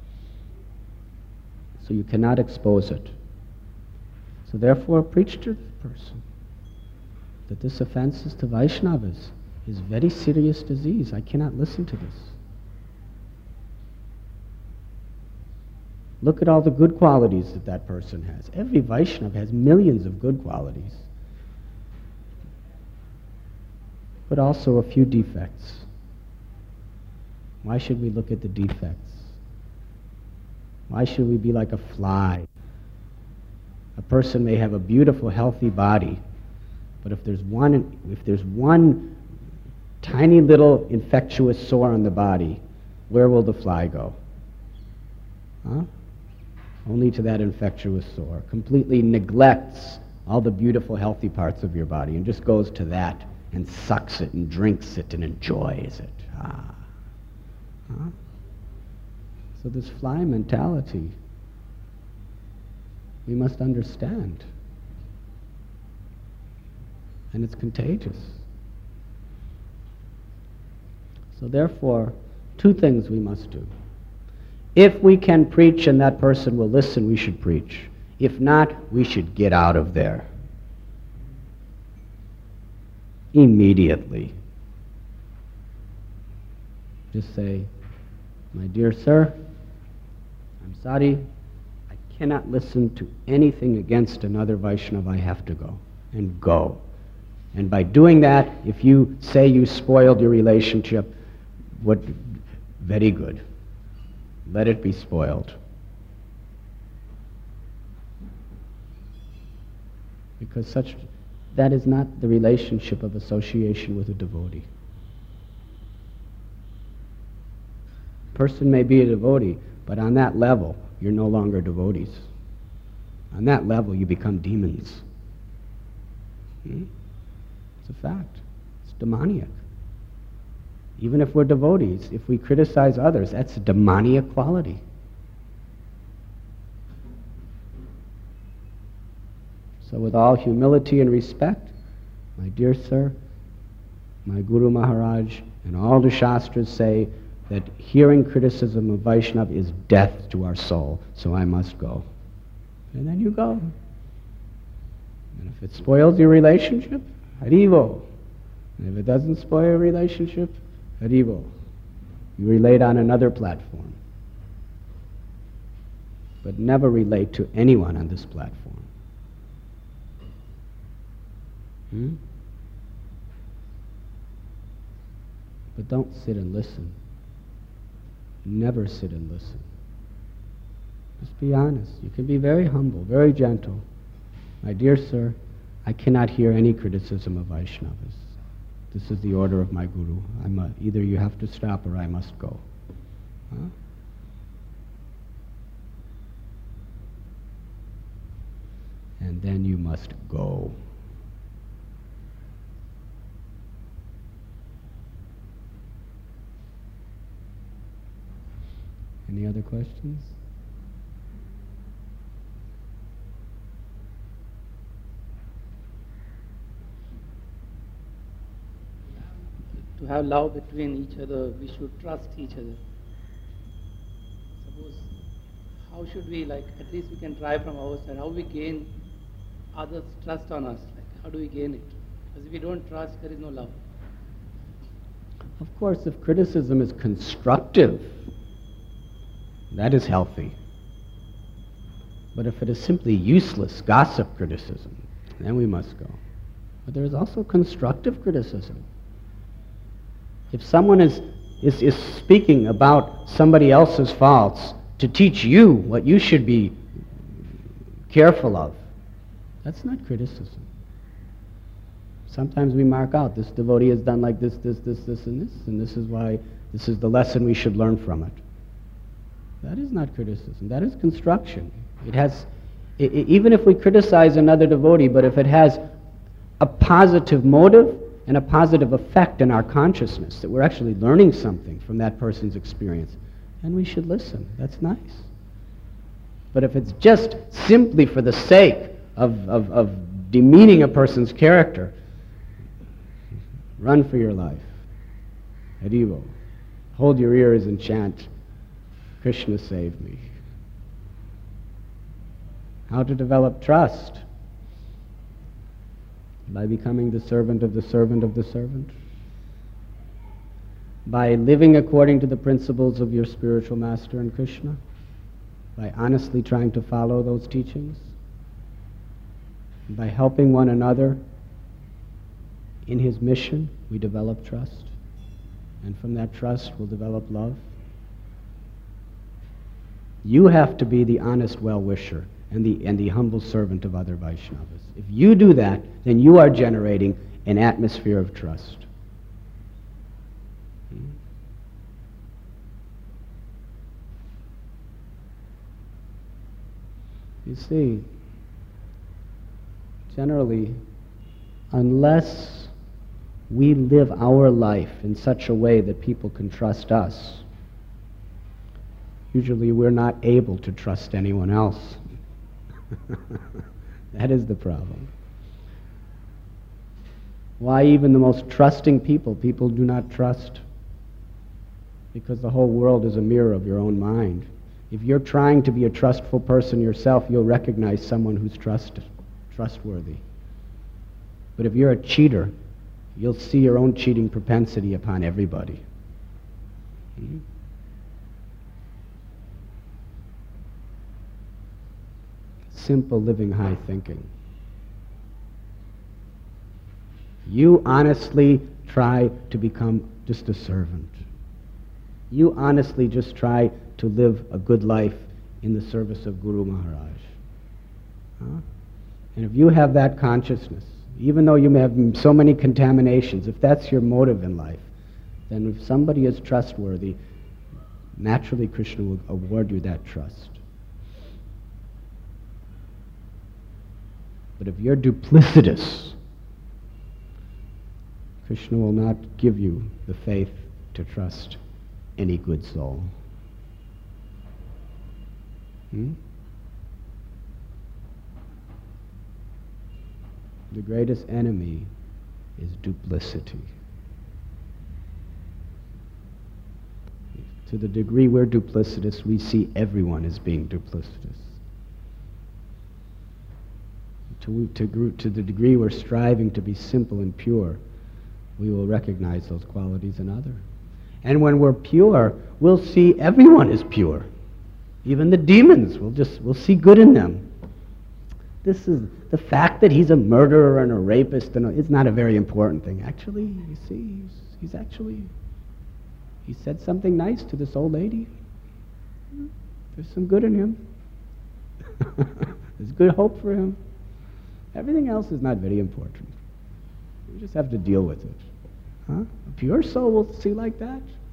Speaker 1: So you cannot expose it. So therefore, preach to the person that this offense is to Vaishnavas is very serious disease. I cannot listen to this. Look at all the good qualities that person has. Every Vaishnava has millions of good qualities, but also a few defects. Why should we look at the defects? Why should we be like a fly? A person may have a beautiful, healthy body, but if there's one tiny little infectious sore on the body, where will the fly go? Huh? Only to that infectious sore. Completely neglects all the beautiful, healthy parts of your body and just goes to that and sucks it and drinks it and enjoys it. Huh? So this fly mentality, we must understand. And it's contagious. So therefore, two things we must do. If we can preach and that person will listen, we should preach. If not, we should get out of there. Immediately. Just say, my dear sir, I'm sorry, I cannot listen to anything against another Vaishnava, I have to go. And go. And by doing that, if you say you spoiled your relationship, very good. Let it be spoiled. Because that is not the relationship of association with a devotee. A person may be a devotee, but on that level, you're no longer devotees. On that level, you become demons. It's a fact. It's demoniac. Even if we're devotees, if we criticize others, that's a demoniac quality. So with all humility and respect, my dear sir, my Guru Maharaj and all the Shastras say that hearing criticism of Vaishnava is death to our soul, so I must go. And then you go. And if it spoils your relationship, Haribo. And if it doesn't spoil your relationship, Haribo. You relate on another platform. But never relate to anyone on this platform. But don't sit and listen. Never sit and listen. Just be honest. You can be very humble, very gentle. My dear sir, I cannot hear any criticism of Vaishnavas. This is the order of my Guru. Either you have to stop or I must go. Huh? And then you must go. Any other questions?
Speaker 6: To have love between each other, we should trust each other. Suppose, how should we, at least we can try from our side, how we gain others' trust on us? How do we gain it? Because if we don't trust, there is no love.
Speaker 1: Of course, if criticism is constructive, that is healthy. But if it is simply useless gossip criticism, then we must go. But there is also constructive criticism. If someone is speaking about somebody else's faults to teach you what you should be careful of, that's not criticism. Sometimes we mark out, this devotee has done like this, and this is why, this is the lesson we should learn from it. That is not criticism. That is construction. It has, even if we criticize another devotee, but if it has a positive motive and a positive effect in our consciousness, that we're actually learning something from that person's experience, then we should listen. That's nice. But if it's just simply for the sake of demeaning a person's character, run for your life. Haribo. Hold your ears and chant, Krishna save me. How to develop trust? By becoming the servant of the servant of the servant. By living according to the principles of your spiritual master and Krishna. By honestly trying to follow those teachings. By helping one another in his mission, we develop trust. And from that trust, we'll develop love. You have to be the honest well-wisher and the humble servant of other Vaishnavas. If you do that, then you are generating an atmosphere of trust. You see, generally, unless we live our life in such a way that people can trust us, usually we're not able to trust anyone else. That is the problem. Why even the most trusting people do not trust? because the whole world is a mirror of your own mind. If you're trying to be a trustful person yourself, you'll recognize someone who's trustworthy. But if you're a cheater, you'll see your own cheating propensity upon everybody. Simple living high thinking. You honestly try to become just a servant. You honestly just try to live a good life in the service of Guru Maharaj. And if you have that consciousness, even though you may have so many contaminations, if that's your motive in life, then if somebody is trustworthy, naturally Krishna will award you that trust. But if you're duplicitous, Krishna will not give you the faith to trust any good soul. The greatest enemy is duplicity. To the degree we're duplicitous, we see everyone as being duplicitous. To the degree we're striving to be simple and pure, we will recognize those qualities in others. And when we're pure, we'll see everyone as pure. Even the demons, we'll see good in them. This is the fact that he's a murderer and a rapist, and it's not a very important thing. Actually, you see, he said something nice to this old lady. There's some good in him. There's good hope for him. Everything else is not very important. You just have to deal with it. A pure soul will see like that.